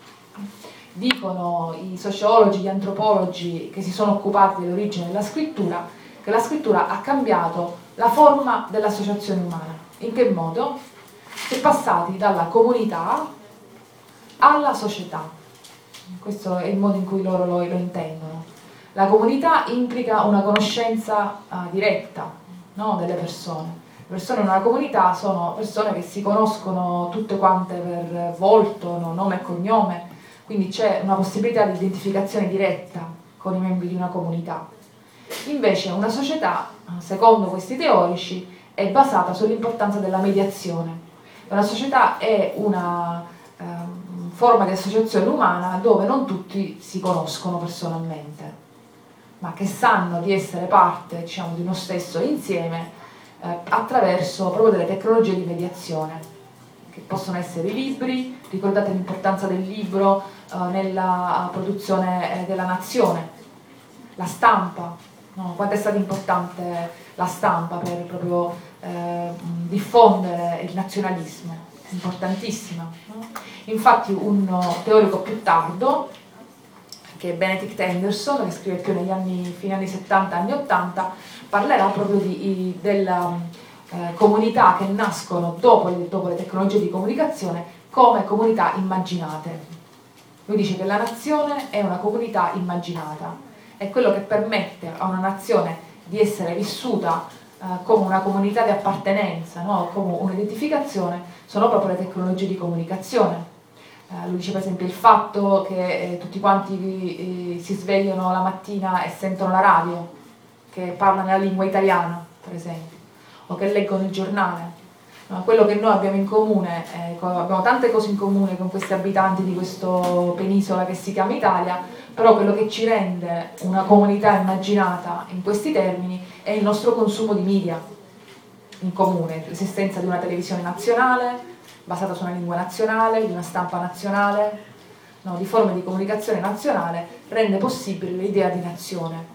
Dicono i sociologi, gli antropologi che si sono occupati dell'origine della scrittura, che la scrittura ha cambiato la forma dell'associazione umana. In che modo? Si è passati dalla comunità alla società. Questo è il modo in cui loro lo intendono. La comunità implica una conoscenza diretta, no, delle persone. Le persone in una comunità sono persone che si conoscono tutte quante per volto, no, nome e cognome, quindi c'è una possibilità di identificazione diretta con i membri di una comunità. Invece una società, secondo questi teorici, è basata sull'importanza della mediazione. Una società è una forma di associazione umana dove non tutti si conoscono personalmente, ma che sanno di essere parte, diciamo, di uno stesso insieme attraverso proprio delle tecnologie di mediazione, che possono essere i libri. Ricordate l'importanza del libro nella produzione della nazione, la stampa, no? Quanto è stata importante la stampa per proprio diffondere il nazionalismo, importantissima, no? Infatti un teorico più tardo, che è Benedict Anderson, che scrive più negli fine anni 70, anni 80, parlerà proprio della comunità che nascono dopo le tecnologie di comunicazione come comunità immaginate. Lui dice che la nazione è una comunità immaginata, è quello che permette a una nazione di essere vissuta come una comunità di appartenenza, no? Come un'identificazione, sono proprio le tecnologie di comunicazione. Lui dice per esempio il fatto che tutti quanti si svegliano la mattina e sentono la radio, che parla nella lingua italiana, per esempio, o che leggono il giornale. No, quello che noi abbiamo in comune, abbiamo tante cose in comune con questi abitanti di questa penisola che si chiama Italia, però quello che ci rende una comunità immaginata in questi termini è il nostro consumo di media in comune, l'esistenza di una televisione nazionale, basata su una lingua nazionale, di una stampa nazionale, no, di forme di comunicazione nazionale, rende possibile l'idea di nazione.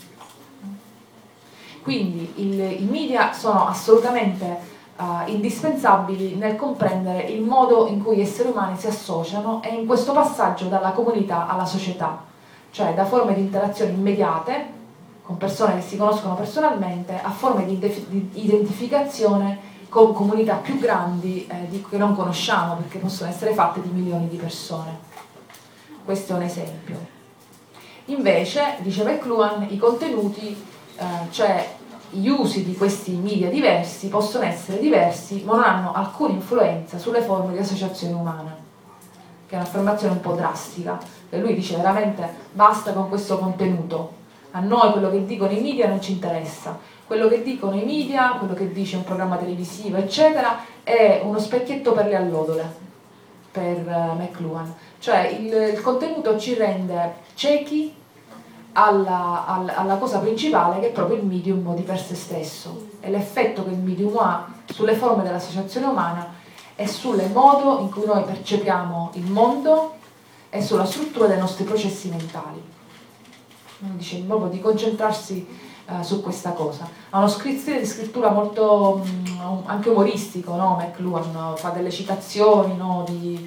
Quindi i media sono assolutamente indispensabili nel comprendere il modo in cui gli esseri umani si associano e in questo passaggio dalla comunità alla società, cioè da forme di interazione immediate con persone che si conoscono personalmente a forme di identificazione con comunità più grandi che non conosciamo, perché possono essere fatte di milioni di persone. Questo è un esempio. Invece, dice McLuhan, i contenuti, cioè gli usi di questi media diversi possono essere diversi, ma non hanno alcuna influenza sulle forme di associazione umana, che è un'affermazione un po' drastica, e lui dice veramente basta con questo contenuto, a noi quello che dicono i media non ci interessa, quello che dicono i media, quello che dice un programma televisivo, eccetera, è uno specchietto per le allodole, per McLuhan, cioè il contenuto ci rende ciechi alla cosa principale, che è proprio il medium di per sé stesso, e l'effetto che il medium ha sulle forme dell'associazione umana e sul modo in cui noi percepiamo il mondo e sulla struttura dei nostri processi mentali. Dice proprio di concentrarsi su questa cosa. Ha uno stile di scrittura molto anche umoristico, no? McLuhan fa delle citazioni, no?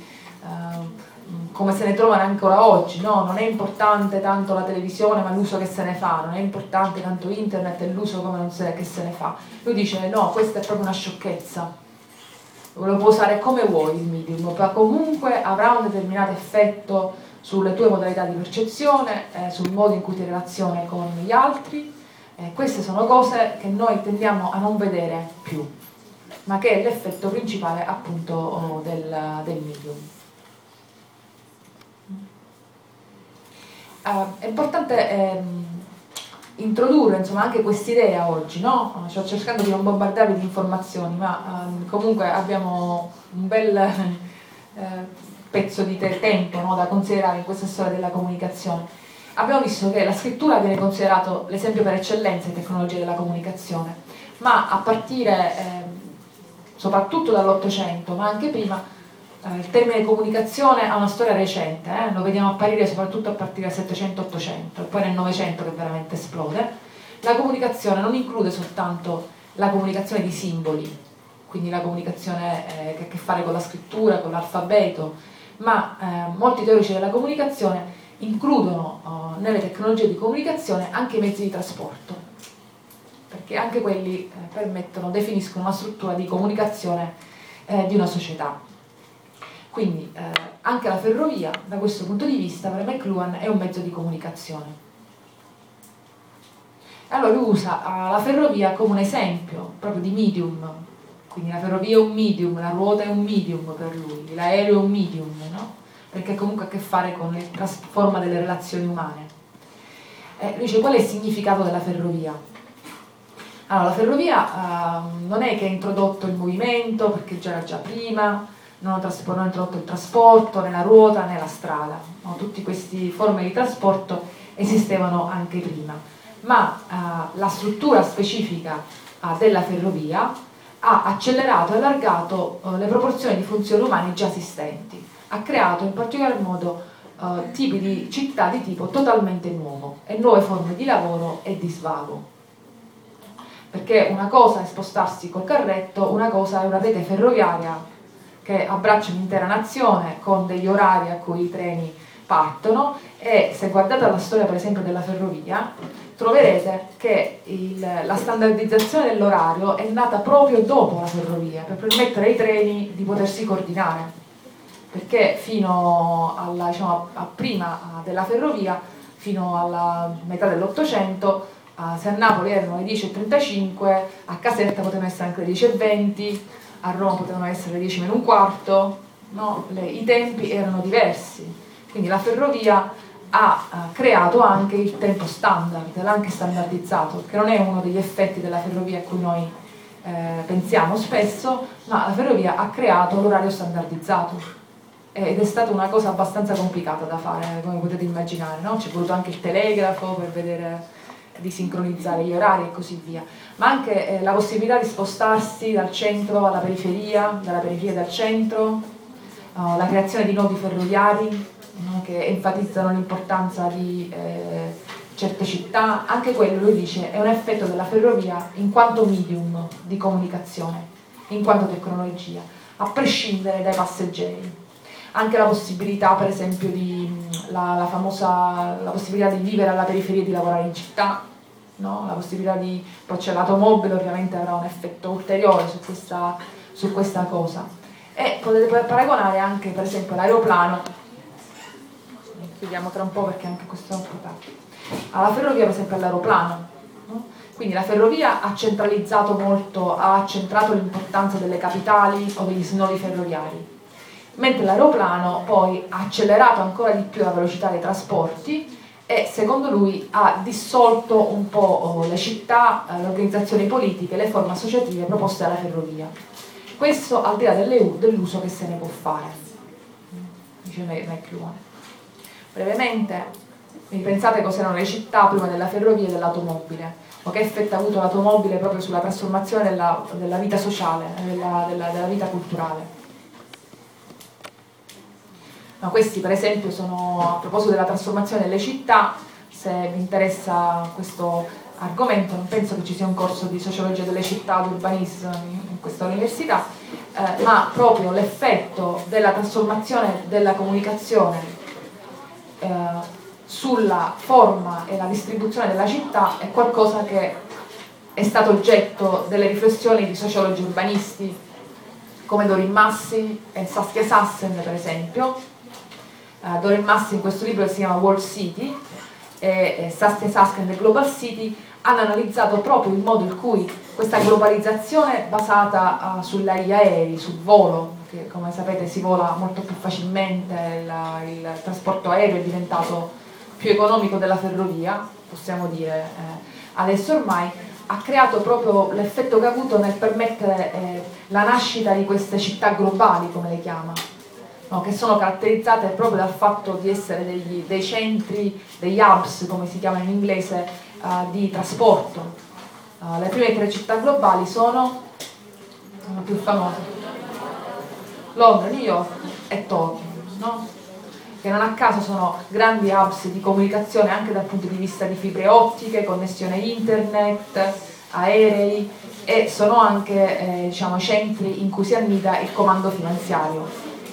Come se ne trovano ancora oggi, no? Non è importante tanto la televisione ma l'uso che se ne fa, non è importante tanto internet e l'uso che se ne fa. Lui dice no, questa è proprio una sciocchezza, lo puoi usare come vuoi il medium, ma comunque avrà un determinato effetto sulle tue modalità di percezione, sul modo in cui ti relazioni con gli altri. Queste sono cose che noi tendiamo a non vedere più, ma che è l'effetto principale appunto del medium. È importante introdurre insomma anche quest'idea oggi, no? Sto cercando di non bombardarvi di informazioni, ma comunque abbiamo un bel pezzo di tempo, no, da considerare in questa storia della comunicazione. Abbiamo visto che la scrittura viene considerato l'esempio per eccellenza di tecnologia della comunicazione, ma a partire soprattutto dall'Ottocento, ma anche prima, il termine comunicazione ha una storia recente, lo vediamo apparire soprattutto a partire dal 700-800 e poi nel 900 che veramente esplode. La comunicazione non include soltanto la comunicazione di simboli, quindi la comunicazione che ha a che fare con la scrittura, con l'alfabeto, ma molti teorici della comunicazione includono nelle tecnologie di comunicazione anche i mezzi di trasporto, perché anche quelli definiscono una struttura di comunicazione di una società. Quindi anche la ferrovia, da questo punto di vista, per McLuhan è un mezzo di comunicazione. Allora lui usa la ferrovia come un esempio proprio di medium, quindi la ferrovia è un medium, la ruota è un medium per lui, l'aereo è un medium, no? Perché comunque ha a che fare con la forma delle relazioni umane. Lui dice qual è il significato della ferrovia? Allora, la ferrovia non è che ha introdotto il movimento, perché c'era già prima, non ha introdotto il trasporto, né la ruota, né la strada, no? Tutte queste forme di trasporto esistevano anche prima, ma la struttura specifica della ferrovia ha accelerato e allargato le proporzioni di funzioni umane già esistenti, ha creato in particolar modo tipi di città di tipo totalmente nuovo e nuove forme di lavoro e di svago. Perché una cosa è spostarsi col carretto, una cosa è una rete ferroviaria che abbraccia un'intera nazione con degli orari a cui i treni partono, e se guardate la storia per esempio della ferrovia troverete che la standardizzazione dell'orario è nata proprio dopo la ferrovia, per permettere ai treni di potersi coordinare, perché fino alla, diciamo, a prima della ferrovia, fino alla metà dell'Ottocento, se a Napoli erano le 10:35, a Caserta potevano essere anche le 10:20, a Roma potevano essere le 10 meno un quarto, no? I tempi erano diversi, quindi la ferrovia ha creato anche il tempo standard, l'ha anche standardizzato, che non è uno degli effetti della ferrovia a cui noi pensiamo spesso, ma la ferrovia ha creato l'orario standardizzato ed è stata una cosa abbastanza complicata da fare, come potete immaginare, no? C'è voluto anche il telegrafo per vedere di sincronizzare gli orari e così via, ma anche la possibilità di spostarsi dal centro alla periferia, dalla periferia al centro, la creazione di nodi ferroviari, no, che enfatizzano l'importanza di certe città. Anche quello, lui dice, è un effetto della ferrovia in quanto medium di comunicazione, in quanto tecnologia, a prescindere dai passeggeri. Anche la possibilità, per esempio, la possibilità di vivere alla periferia e di lavorare in città, no? La possibilità di, poi c'è l'automobile, ovviamente avrà un effetto ulteriore su questa cosa. E potete paragonare anche, per esempio, l'aeroplano. Chiudiamo tra un po' perché anche questo è un po' tardi. Alla ferrovia, per esempio, all'aeroplano, no? Quindi la ferrovia ha centralizzato molto, ha accentrato l'importanza delle capitali o degli snodi ferroviari, mentre l'aeroplano poi ha accelerato ancora di più la velocità dei trasporti e, secondo lui, ha dissolto un po' le città, le organizzazioni politiche, le forme associative proposte dalla ferrovia. Questo al di là dell'uso che se ne può fare, dice McLuhan. Brevemente, pensate cos'erano le città prima della ferrovia e dell'automobile, o che effetto ha avuto l'automobile proprio sulla trasformazione della vita sociale, della vita culturale. Ma questi, per esempio, sono, a proposito della trasformazione delle città, se vi interessa questo argomento, non penso che ci sia un corso di sociologia delle città o di urbanismo in questa università, ma proprio l'effetto della trasformazione della comunicazione sulla forma e la distribuzione della città è qualcosa che è stato oggetto delle riflessioni di sociologi urbanisti come Doreen Massey e Saskia Sassen, per esempio. Doreen Massey in questo libro che si chiama World City e Saskia Sassen The Global City hanno analizzato proprio il modo in cui questa globalizzazione basata sugli aerei, sul volo, che come sapete si vola molto più facilmente, il trasporto aereo è diventato più economico della ferrovia, possiamo dire adesso ormai, ha creato proprio l'effetto che ha avuto nel permettere la nascita di queste città globali, come le chiama, no? Che sono caratterizzate proprio dal fatto di essere dei centri, degli hubs, come si chiama in inglese, di trasporto. Le prime 3 città globali sono più famose: Londra, New York e Tokyo, no? Che non a caso sono grandi hubs di comunicazione anche dal punto di vista di fibre ottiche, connessione internet, aerei, e sono anche diciamo, centri in cui si annida il comando finanziario.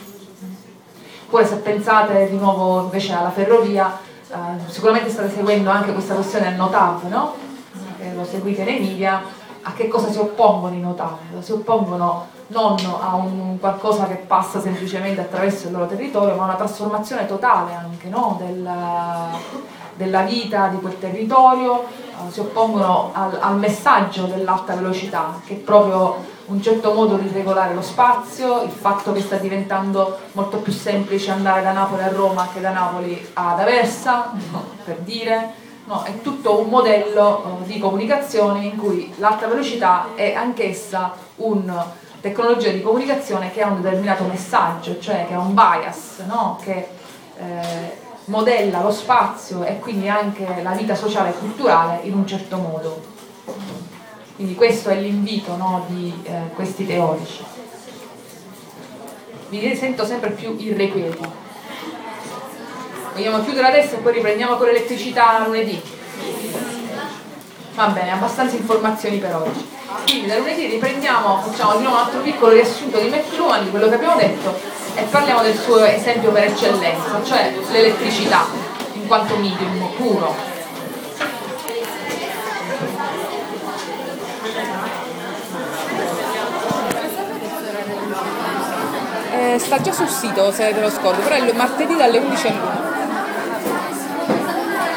Poi se pensate di nuovo invece alla ferrovia, sicuramente state seguendo anche questa questione del NOTAV, no? Lo seguite nei media. A che cosa si oppongono i NOTAV? Si oppongono non a un qualcosa che passa semplicemente attraverso il loro territorio, ma a una trasformazione totale anche, no? della vita di quel territorio. Si oppongono al messaggio dell'alta velocità, che è proprio un certo modo di regolare lo spazio, il fatto che sta diventando molto più semplice andare da Napoli a Roma che da Napoli ad Aversa, no, per dire. No, è tutto un modello di comunicazione in cui l'alta velocità è anch'essa una tecnologia di comunicazione che ha un determinato messaggio, cioè che ha un bias, no? Che modella lo spazio e quindi anche la vita sociale e culturale in un certo modo. Quindi questo è l'invito, no, di questi teorici. Vi sento sempre più irrequieti. Vogliamo chiudere adesso e poi riprendiamo con l'elettricità lunedì? Va bene, abbastanza informazioni per oggi. Quindi da lunedì riprendiamo, facciamo di nuovo un altro piccolo riassunto di McLuhan, di quello che abbiamo detto, e parliamo del suo esempio per eccellenza, cioè l'elettricità, in quanto medium puro. Sta già sul sito se te lo scordi, però è il martedì dalle 11 alle 1.